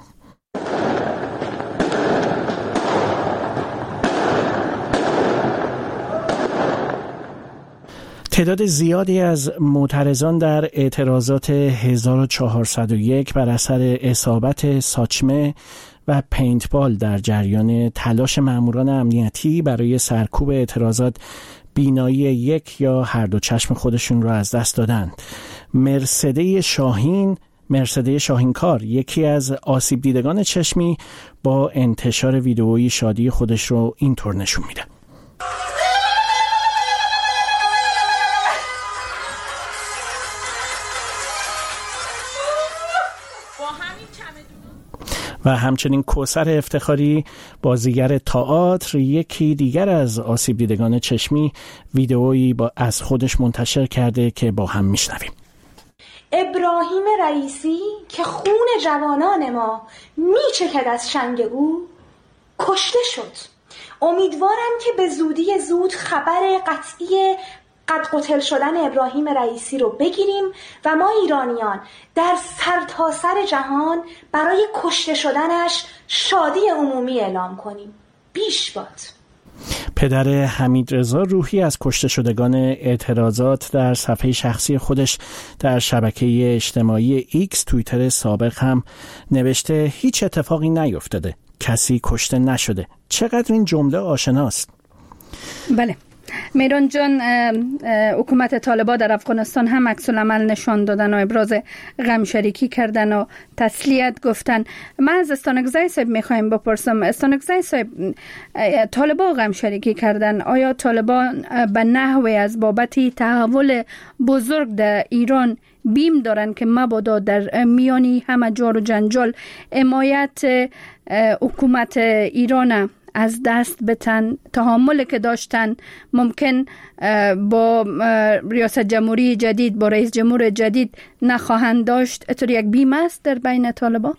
تعداد زیادی از معترضان در اعتراضات هزار و چهارصد و یک بر اثر اصابت ساچمه و پینتبال در جریان تلاش ماموران امنیتی برای سرکوب اعتراضات بینایی یک یا هر دو چشم خودشون را از دست دادند. مرسده شاهین مرسده شاهینکار یکی از آسیب دیدگان چشمی با انتشار ویدئویی شادی خودش رو اینطور نشون میده. و همچنین کوثر افتخاری بازیگر تئاتر یکی دیگر از آسیب دیدگان چشمی ویدئویی با از خودش منتشر کرده که با هم میشنویم. ابراهیم رئیسی که خون جوانان ما میچکد از چنگ او کشته شد. امیدوارم که به زودی زود خبر قطعی قد قتل شدن ابراهیم رئیسی رو بگیریم و ما ایرانیان در سرتاسر جهان برای کشته شدنش شادی عمومی اعلام کنیم. بیش باد. پدر حمیدرضا روحی از کشته شدگان اعتراضات در صفحه شخصی خودش در شبکه اجتماعی ایکس توییتر سابق هم نوشته هیچ اتفاقی نیفتاده، کسی کشته نشده. چقدر این جمله آشناست. بله میران جان، حکومت طالبان در افغانستان هم عکس العمل نشان دادن و ابراز غم شریکی کردن و تسلیت گفتن. من از استانکزی صاحب میخوایم بپرسم، استانکزی صاحب طالبان غم شریکی کردن، آیا طالبان به نحوی از بابت تحول بزرگ در ایران بیم دارن که مبادا در میانی همه جار و جنجال حمایت حکومت ایران از دست بتن؟ تحملی که داشتن ممکن با ریاست جمهوری جدید، با رئیس جمهور جدید نخواهند داشت. اتر یک بیم است در بین طالبان؟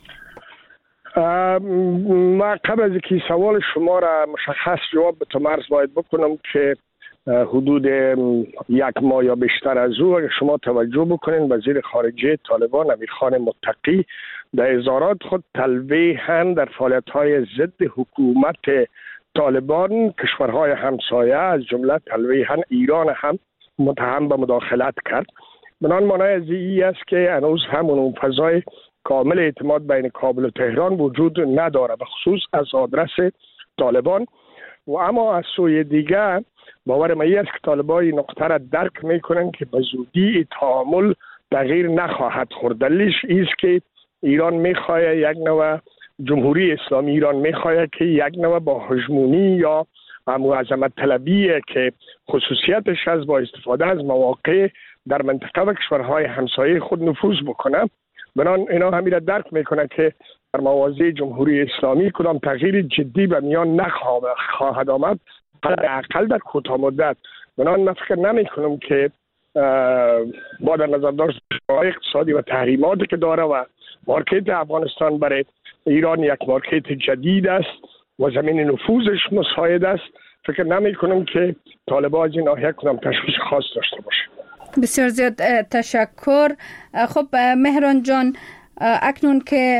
ما قبل از که سوال شما را مشخص جواب به تو عرض باید بکنم که حدود یک ماه یا بیشتر از او اگر شما توجه بکنین وزیر خارجه طالبان امیرخان متقی در اظهارات خود تلویحاً در فعالیت‌های ضد حکومت طالبان کشورهای همسایه از جمله تلویحاً ایران هم متهم به مداخلت کرد. بنان معنای از این است که هنوز همون اون فضای کامل اعتماد بین کابل و تهران وجود نداره به خصوص از آدرس طالبان. و اما از سوی دیگر باور من است که طالبان این نقطه را درک میکنن که به زودی تعامل تغییر نخواهد خورد. دلیلش است که ایران میخواه یک نوع جمهوری اسلامی ایران میخواه که یک نوع با هژمونی یا معظمت طلبی که خصوصیتش از با استفاده از مواقع در منطقه و کشورهای همسایه خود نفوذ بکنه. بنان اینا همین را درک میکنه که در مواضع جمهوری اسلامی کدام تغییر جدی به میان نخواهد آمد، حداقل در کوتاه مدت. بنان من فکر نمی کنم که با در نظر داشت اقتصادی و تحریماتی که داره و مارکت افغانستان برای ایران یک مارکت جدید است و زمین نفوذش مساعد است، فکر نمی کنم که طالبان از این ناحیه کدام تشویش خاص داشته باشه. بسیار زیاد تشکر. خب مهران جان، اکنون که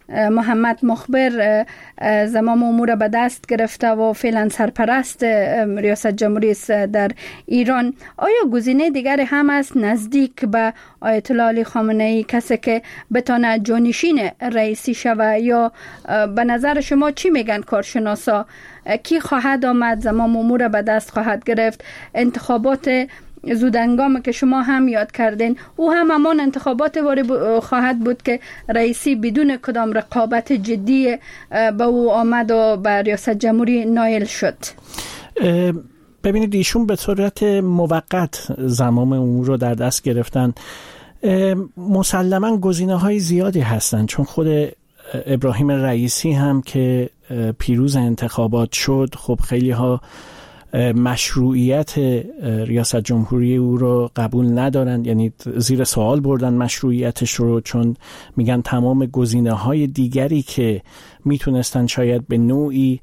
محمد مخبر زمام امور به دست گرفته و فعلا سرپرست ریاست جمهوری است در ایران. آیا گزینه دیگری هم است نزدیک به آیت الله علی خامنه ای، کسی که بتونه جانشین رئیسی شوه، یا به نظر شما چی میگن کارشناسا کی خواهد آمد، زمام امور به دست خواهد گرفت؟ انتخابات زودهنگام که شما هم یاد کردین او هم همان انتخابات واری خواهد بود که رئیسی بدون کدام رقابت جدی به او آمد و به ریاست جمهوری نایل شد. ببینید ایشون به صورت موقت زمام امور رو در دست گرفتن. مسلما گزینه‌های زیادی هستند، چون خود ابراهیم رئیسی هم که پیروز انتخابات شد، خب خیلی ها مشروعیت ریاست جمهوری او رو قبول ندارن، یعنی زیر سوال بردن مشروعیتش رو، چون میگن تمام گزینه‌های دیگری که میتونستن شاید به نوعی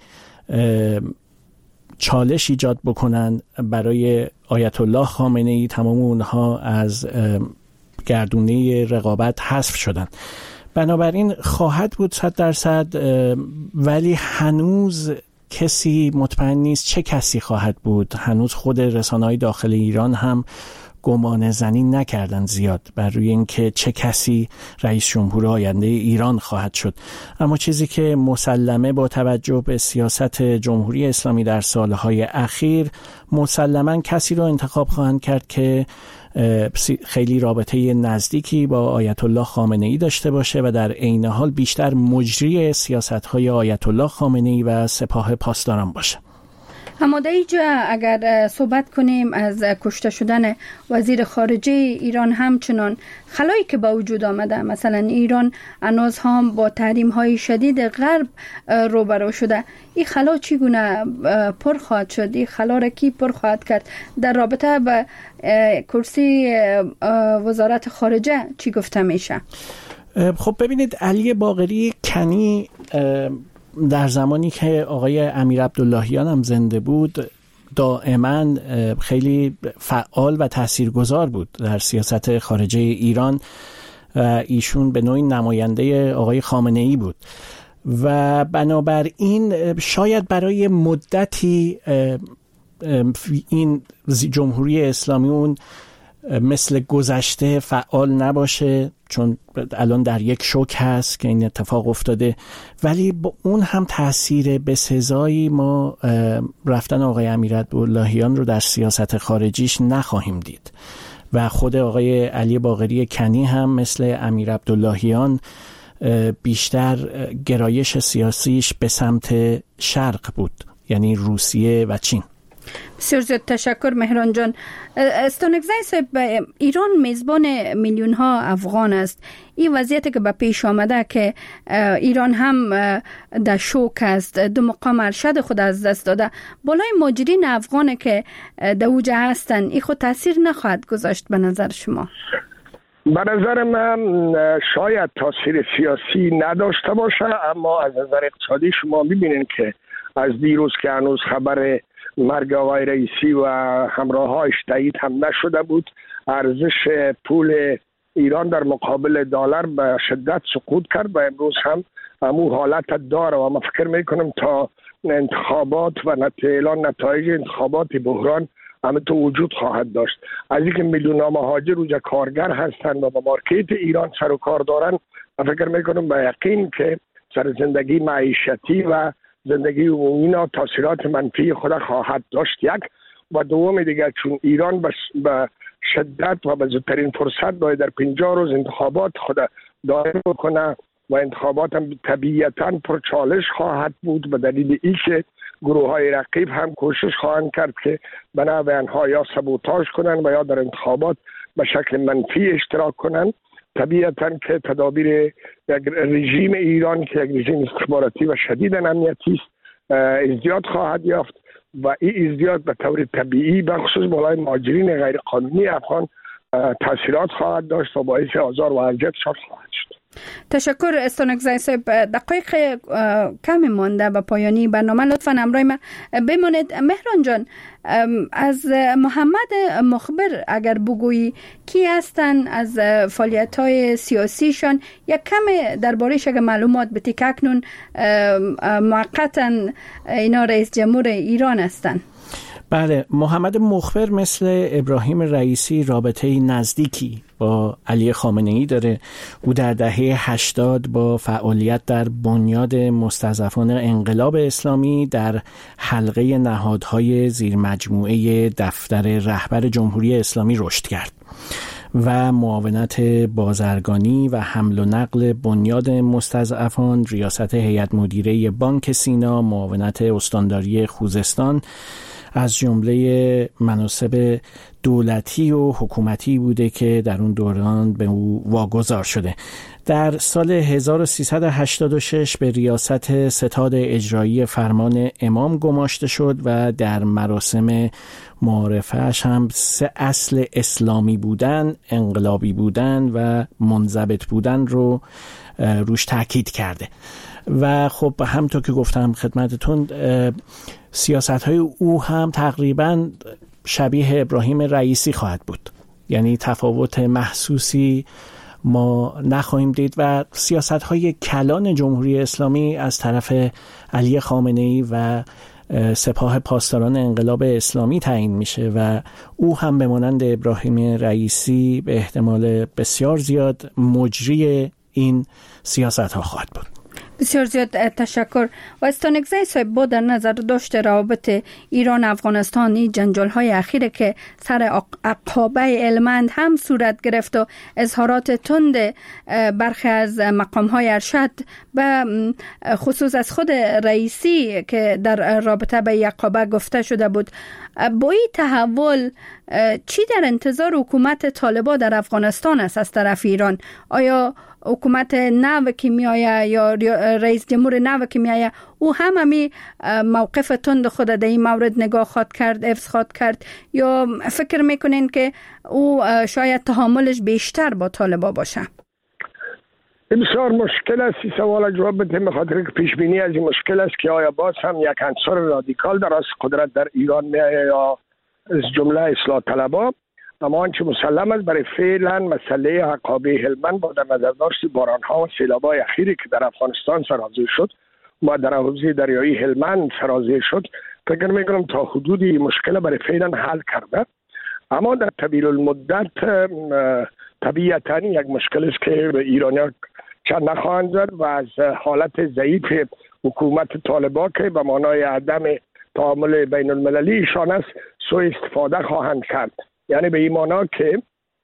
چالش ایجاد بکنن برای آیت الله خامنه ای، تمام اونها از گردونه رقابت حذف شدن. بنابراین خواهد بود صد درصد، ولی هنوز کسی مطمئن نیست چه کسی خواهد بود. هنوز خود رسانه‌های داخل ایران هم گمان زنی نکردن زیاد بر روی اینکه چه کسی رئیس جمهور آینده ایران خواهد شد. اما چیزی که مسلمه با توجه به سیاست جمهوری اسلامی در سالهای اخیر، مسلما کسی رو انتخاب خواهند کرد که خیلی رابطه نزدیکی با آیت الله خامنه ای داشته باشه و در عین حال بیشتر مجری سیاست‌های آیت الله خامنه ای و سپاه پاسداران باشه. اما در اینجا اگر صحبت کنیم از کشته شدن وزیر خارجه ایران، همچنان خلایی که با وجود آمده، مثلا ایران هنوز هم با تحریم های شدید غرب روبرو شده، این خلا چگونه پر خواهد شد؟ این خلا را کی پر خواهد کرد؟ در رابطه با کرسی وزارت خارجه چی گفته میشه؟ خب ببینید، علی باقری کنی در زمانی که آقای امیر عبداللهیان هم زنده بود دائما خیلی فعال و تاثیرگذار بود در سیاست خارجه ایران و ایشون به نوعی نماینده آقای خامنه ای بود و بنابراین شاید برای مدتی این جمهوری اسلامی اون مثل گذشته فعال نباشه، چون الان در یک شوک هست که این اتفاق افتاده، ولی با اون هم تأثیر بسزایی ما رفتن آقای امیرعبداللهیان رو در سیاست خارجیش نخواهیم دید و خود آقای علی باقری کنی هم مثل امیرعبداللهیان بیشتر گرایش سیاسیش به سمت شرق بود، یعنی روسیه و چین. بسیار زیاد تشکر مهران جان. استانگزی صاحب، ایران میزبان میلیون ها افغان است. این وضعیتی که به پیش آمده که ایران هم در شوک است، دو مقام ارشد خود از دست داده، بالای مهاجرین افغان که در اوج هستن، این خود تاثیر نخواهد گذاشت به نظر شما؟ به نظر من شاید تاثیر سیاسی نداشته باشه، اما از نظر اقتصادی شما میبینین که از دیروز که هنوز خبر مرگ آقای رئیسی و همراهایش تایید هم نشده بود، ارزش پول ایران در مقابل دلار به شدت سقوط کرد و امروز هم همون حالت داره و من فکر میکنم تا انتخابات و اعلان نتایج انتخابات بحران همه تو وجود خواهد داشت. از اینکه میلیون ها مهاجر روزا کارگر هستند و با مارکت ایران سر و کار دارن، من فکر میکنم به یقین که سر زندگی معیشتی و زندگی عمومی تاثیرات منفی خود خواهد داشت. یک و دوم دیگر، چون ایران به شدت و به زودترین فرصت باید در پنجاه روز انتخابات خود دایر بکنه و انتخابات هم طبیعتاً پرچالش خواهد بود به دلیل ای که گروه های رقیب هم کوشش خواهند کرد که بنا آنها یا سبوتاژ کنند و یا در انتخابات به شکل منفی اشتراک کنند. طبیعتاً که تدابیر یک رژیم ایران که یک رژیم استخباراتی و شدید امنیتی است ازدیاد خواهد یافت و این ازدیاد به طور طبیعی به خصوص بالای مهاجرین غیر قانونی افغان تاثیرات خواهد داشت و باعث آزار و اذیتشان خواهد شد. تشکر استانکزی صاحب. دقایق کمی مانده و پایانی برنامه، لطفاً همراه ما بمانید. مهران جان، از محمد مخبر اگر بگویی کی هستن، از فعالیت‌های سیاسیشان یک کم درباره‌اش اگر معلومات بدی که اکنون موقتاً اینا رئیس جمهور ایران هستن. بله، محمد مخبر مثل ابراهیم رئیسی رابطه نزدیکی با علی خامنه‌ای داره. او در دهه هشتاد با فعالیت در بنیاد مستضعفان انقلاب اسلامی در حلقه نهادهای زیر مجموعه دفتر رهبر جمهوری اسلامی رشد کرد و معاونت بازرگانی و حمل و نقل بنیاد مستضعفان، ریاست هیئت مدیره بانک سینا، معاونت استانداری خوزستان از جمله مناصب دولتی و حکومتی بوده که در اون دوران به او واگذار شده. در سال هزار و سیصد و هشتاد و شش به ریاست ستاد اجرایی فرمان امام گماشته شد و در مراسم معارفه‌اش هم سه اصل اسلامی بودن، انقلابی بودن و منضبط بودن رو روش تاکید کرده. و خب همونطور که گفتم خدمتتون، سیاست‌های او هم تقریباً شبیه ابراهیم رئیسی خواهد بود، یعنی تفاوت محسوسی ما نخواهیم دید و سیاست‌های کلان جمهوری اسلامی از طرف علی خامنه‌ای و سپاه پاسداران انقلاب اسلامی تعیین میشه و او هم به مانند ابراهیم رئیسی به احتمال بسیار زیاد مجری این سیاست‌ها خواهد بود. بسیار زیاد تشکر. و استانکزی صاحب، با در نظر داشته روابط ایران افغانستانی جنجال های اخیره که سر عقابه علمند هم صورت گرفت و اظهارات تند برخی از مقام های ارشد و خصوص از خود رئیسی که در رابطه به عقابه گفته شده بود، با این تحول چی در انتظار حکومت طالبان در افغانستان است از طرف ایران؟ آیا حکومت نو که میایه یا رئیس جمهور نو که میایه او هم همی موقف تند خود در این مورد نگاه خواد کرد، حفظ خواد کرد، یا فکر میکنین که او شاید تحملش بیشتر با طالبان باشه؟ بسیار مشکل است این سوال جواب بده، به خاطر که پیش بینی از این مشکل است که آیا باز هم یک عنصر رادیکال در از قدرت در ایران میایه یا از جمله اصلاح طلبا. اما آنچه مسلم است برای فعلا مسئله عقابه هلمند با در نظر داشت باران‌ها و سیلاب‌های اخیری که در افغانستان سرازیر شد و در حوزه دریایی هلمند سرازیر شد، فکر می‌کنم تا حدودی مشکل برای فعلا حل کرده. اما در طویل المدت طبیعتاً یک مشکل است که ایرانیان چند نخواهند زد و از حالت ضعیف حکومت طالبان که به معنای عدم تعامل بین المللی ایشان است سوء استفاده خواهند کرد. یعنی به این معنا که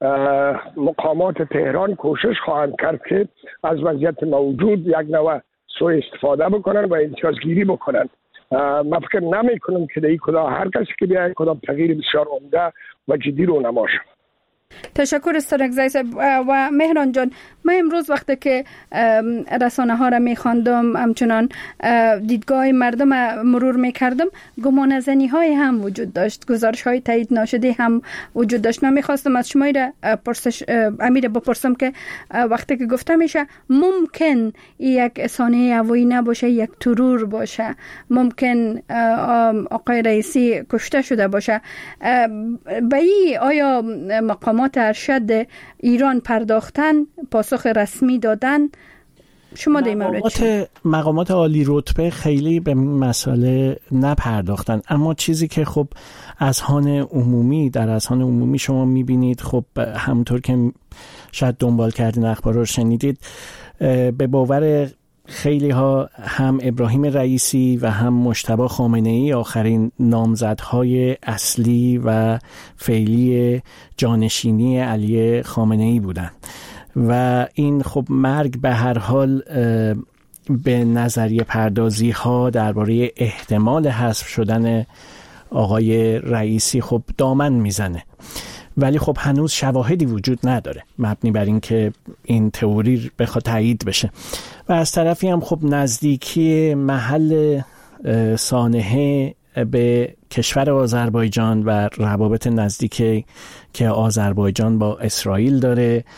مقامات تهران کوشش خواهند کرد که از وضعیت موجود یک نوع سوء استفاده بکنن و امتیازگیری بکنن. من فکر نمی کنم که در این کدام هر کسی که بیاید کدام تغییر بسیار عمده و جدی رو نماشه. تشکر استانکزی صاحب. و مهران جان، من امروز وقتی که رسانه ها را می خواندم، همچنان دیدگاه مردم مرور می کردم، گمان زنی های هم وجود داشت، گزارش های تایید ناشده هم وجود داشت. من می خواستم از شما را پرسش امیر بپرسم که وقتی که گفته میشه ممکن یک سانحه هوایی نباشه، یک ترور باشه، ممکن آقای رئیسی کشته شده باشه، به این آیا مقامات ارشد ایران پرداختن، پاسخ رسمی دادن؟ شما در این مورد چی؟ مقامات عالی رتبه خیلی به این مسئله نپرداختن، اما چیزی که خب اذهان عمومی در اذهان عمومی شما میبینید، خب همونطور که شاید دنبال کردین اخبار رو شنیدید، به باور خیلی ها هم ابراهیم رئیسی و هم مجتبی خامنه‌ای آخرین نامزدهای اصلی و فعلی جانشینی علی خامنه‌ای بودند و این خب مرگ به هر حال به نظریه پردازی ها درباره احتمال حذف شدن آقای رئیسی خب دامن میزنه، ولی خب هنوز شواهدی وجود نداره مبنی بر این که این تئوری بخواد تایید بشه. و از طرفی هم خب نزدیکی محل سانحه به کشور آذربایجان و روابط نزدیکی که آذربایجان با اسرائیل داره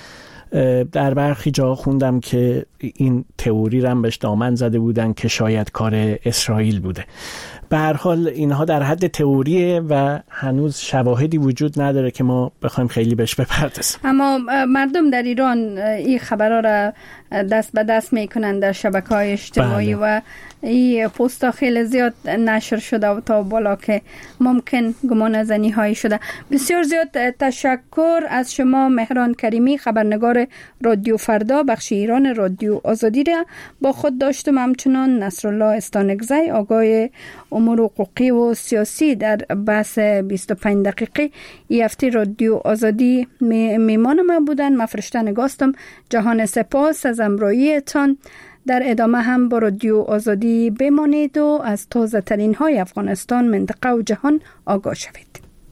در برخی جا خوندم که این تئوری رو هم بهش دامن زده بودن که شاید کار اسرائیل بوده. به هر حال اینها در حد تئوریه و هنوز شواهدی وجود نداره که ما بخوایم خیلی بهش بپردازیم. اما مردم در ایران این خبرها را دست به دست میکنن در شبکه‌های اجتماعی بله. و این پوستا خیلی زیاد نشر شده و تا بالا که ممکن گمان زنی هایی شده. بسیار زیاد تشکر از شما مهران کریمی، خبرنگار رادیو فردا بخش ایران رادیو آزادی را با خود داشتم. همچنان نصرالله استانگزی آگاه امور حقوقی و سیاسی در بحث بیست و پنج دقیقه این هفته رادیو آزادی میمان ما بودن. من فرشته نگاستم. جهان سپاس از همراهیتان. در ادامه هم با رادیو آزادی بمانید و از تازه ترین های افغانستان، منطقه و جهان آگاه شوید.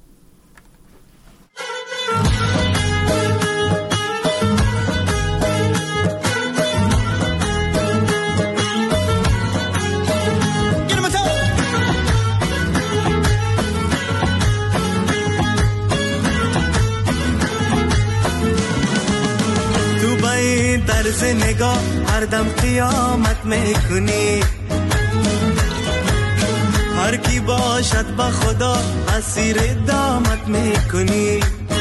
طرز نگاه هر دم قیامت میکنی، هر کی باشد با خدا اسیر دامت میکنی.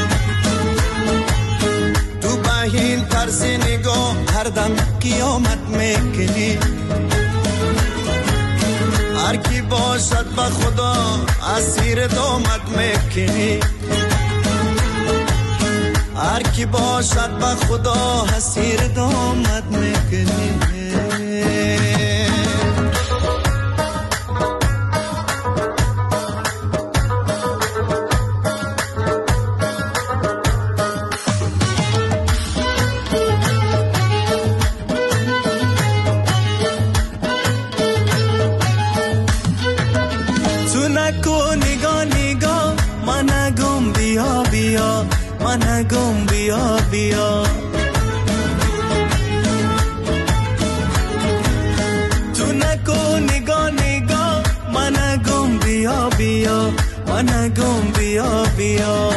تو با این طرز نگاه هر دم قیامت میکنی، هر کی باشد با خدا اسیر دامت میکنی. هر کی باشد با خدا اسیر دامت میکنی. تو نکو نگاه نگاه من نگم بیا بیا، من نگم بیا بیا. تو نکو نگاه نگاه من نگم بیا بیا، من نگم بیا بیا.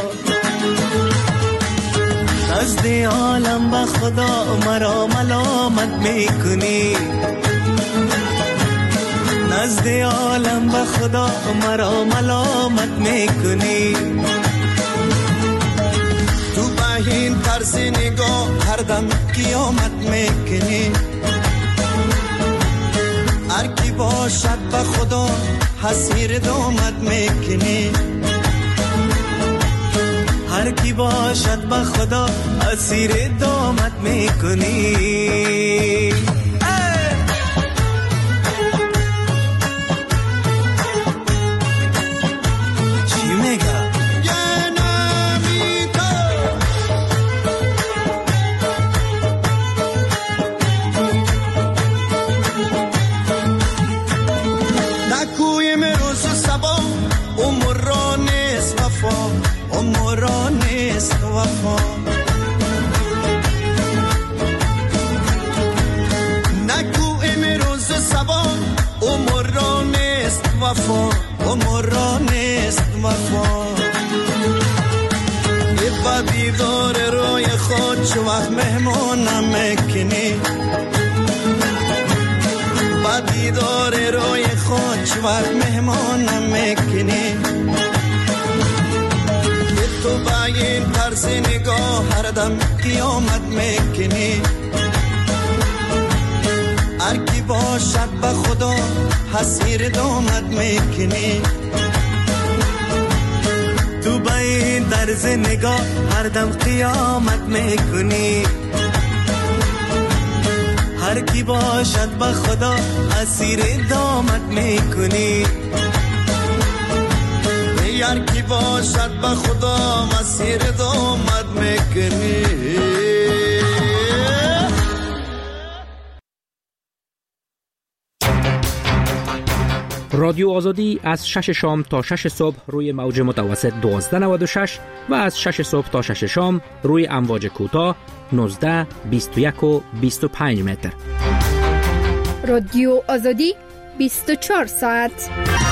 نزد عالم با خدا مرا ملامت میکنی، نزد عالم با خدا مرا ملامت میکنی. این طرز نگاه هر دم قیامت میکنی، هر کی باشد با خدا اسیر دامت میکنی. هر کی باشد با خدا اسیر دامت میکنی. چی میگه؟ نکو امروز سبا عمر نیست وفا، عمر نیست وفا. با دیدار روی خود چو وقت مهمونم میکنی، با دیدار روی خود چو وقت مهمونم میکنی. تو با این طرز نگاه هر دم قیامت میکنی، هر کی باشد با خدا اسیر دامت میکنی. تو با این طرز نگاه هر دم قیامت میکنی، هر کی باشد با خدا اسیر دامت میکنی. هر کی باشد با خدا مسیر دامت میکنی. رادیو آزادی از شش شام تا شش صبح روی موج متوسط دوازده نود و شش و از شش صبح تا شش شام روی امواج کوتاه نوزده، بیست و یک و بیست و پنج متر. رادیو آزادی بیست و چهار ساعت.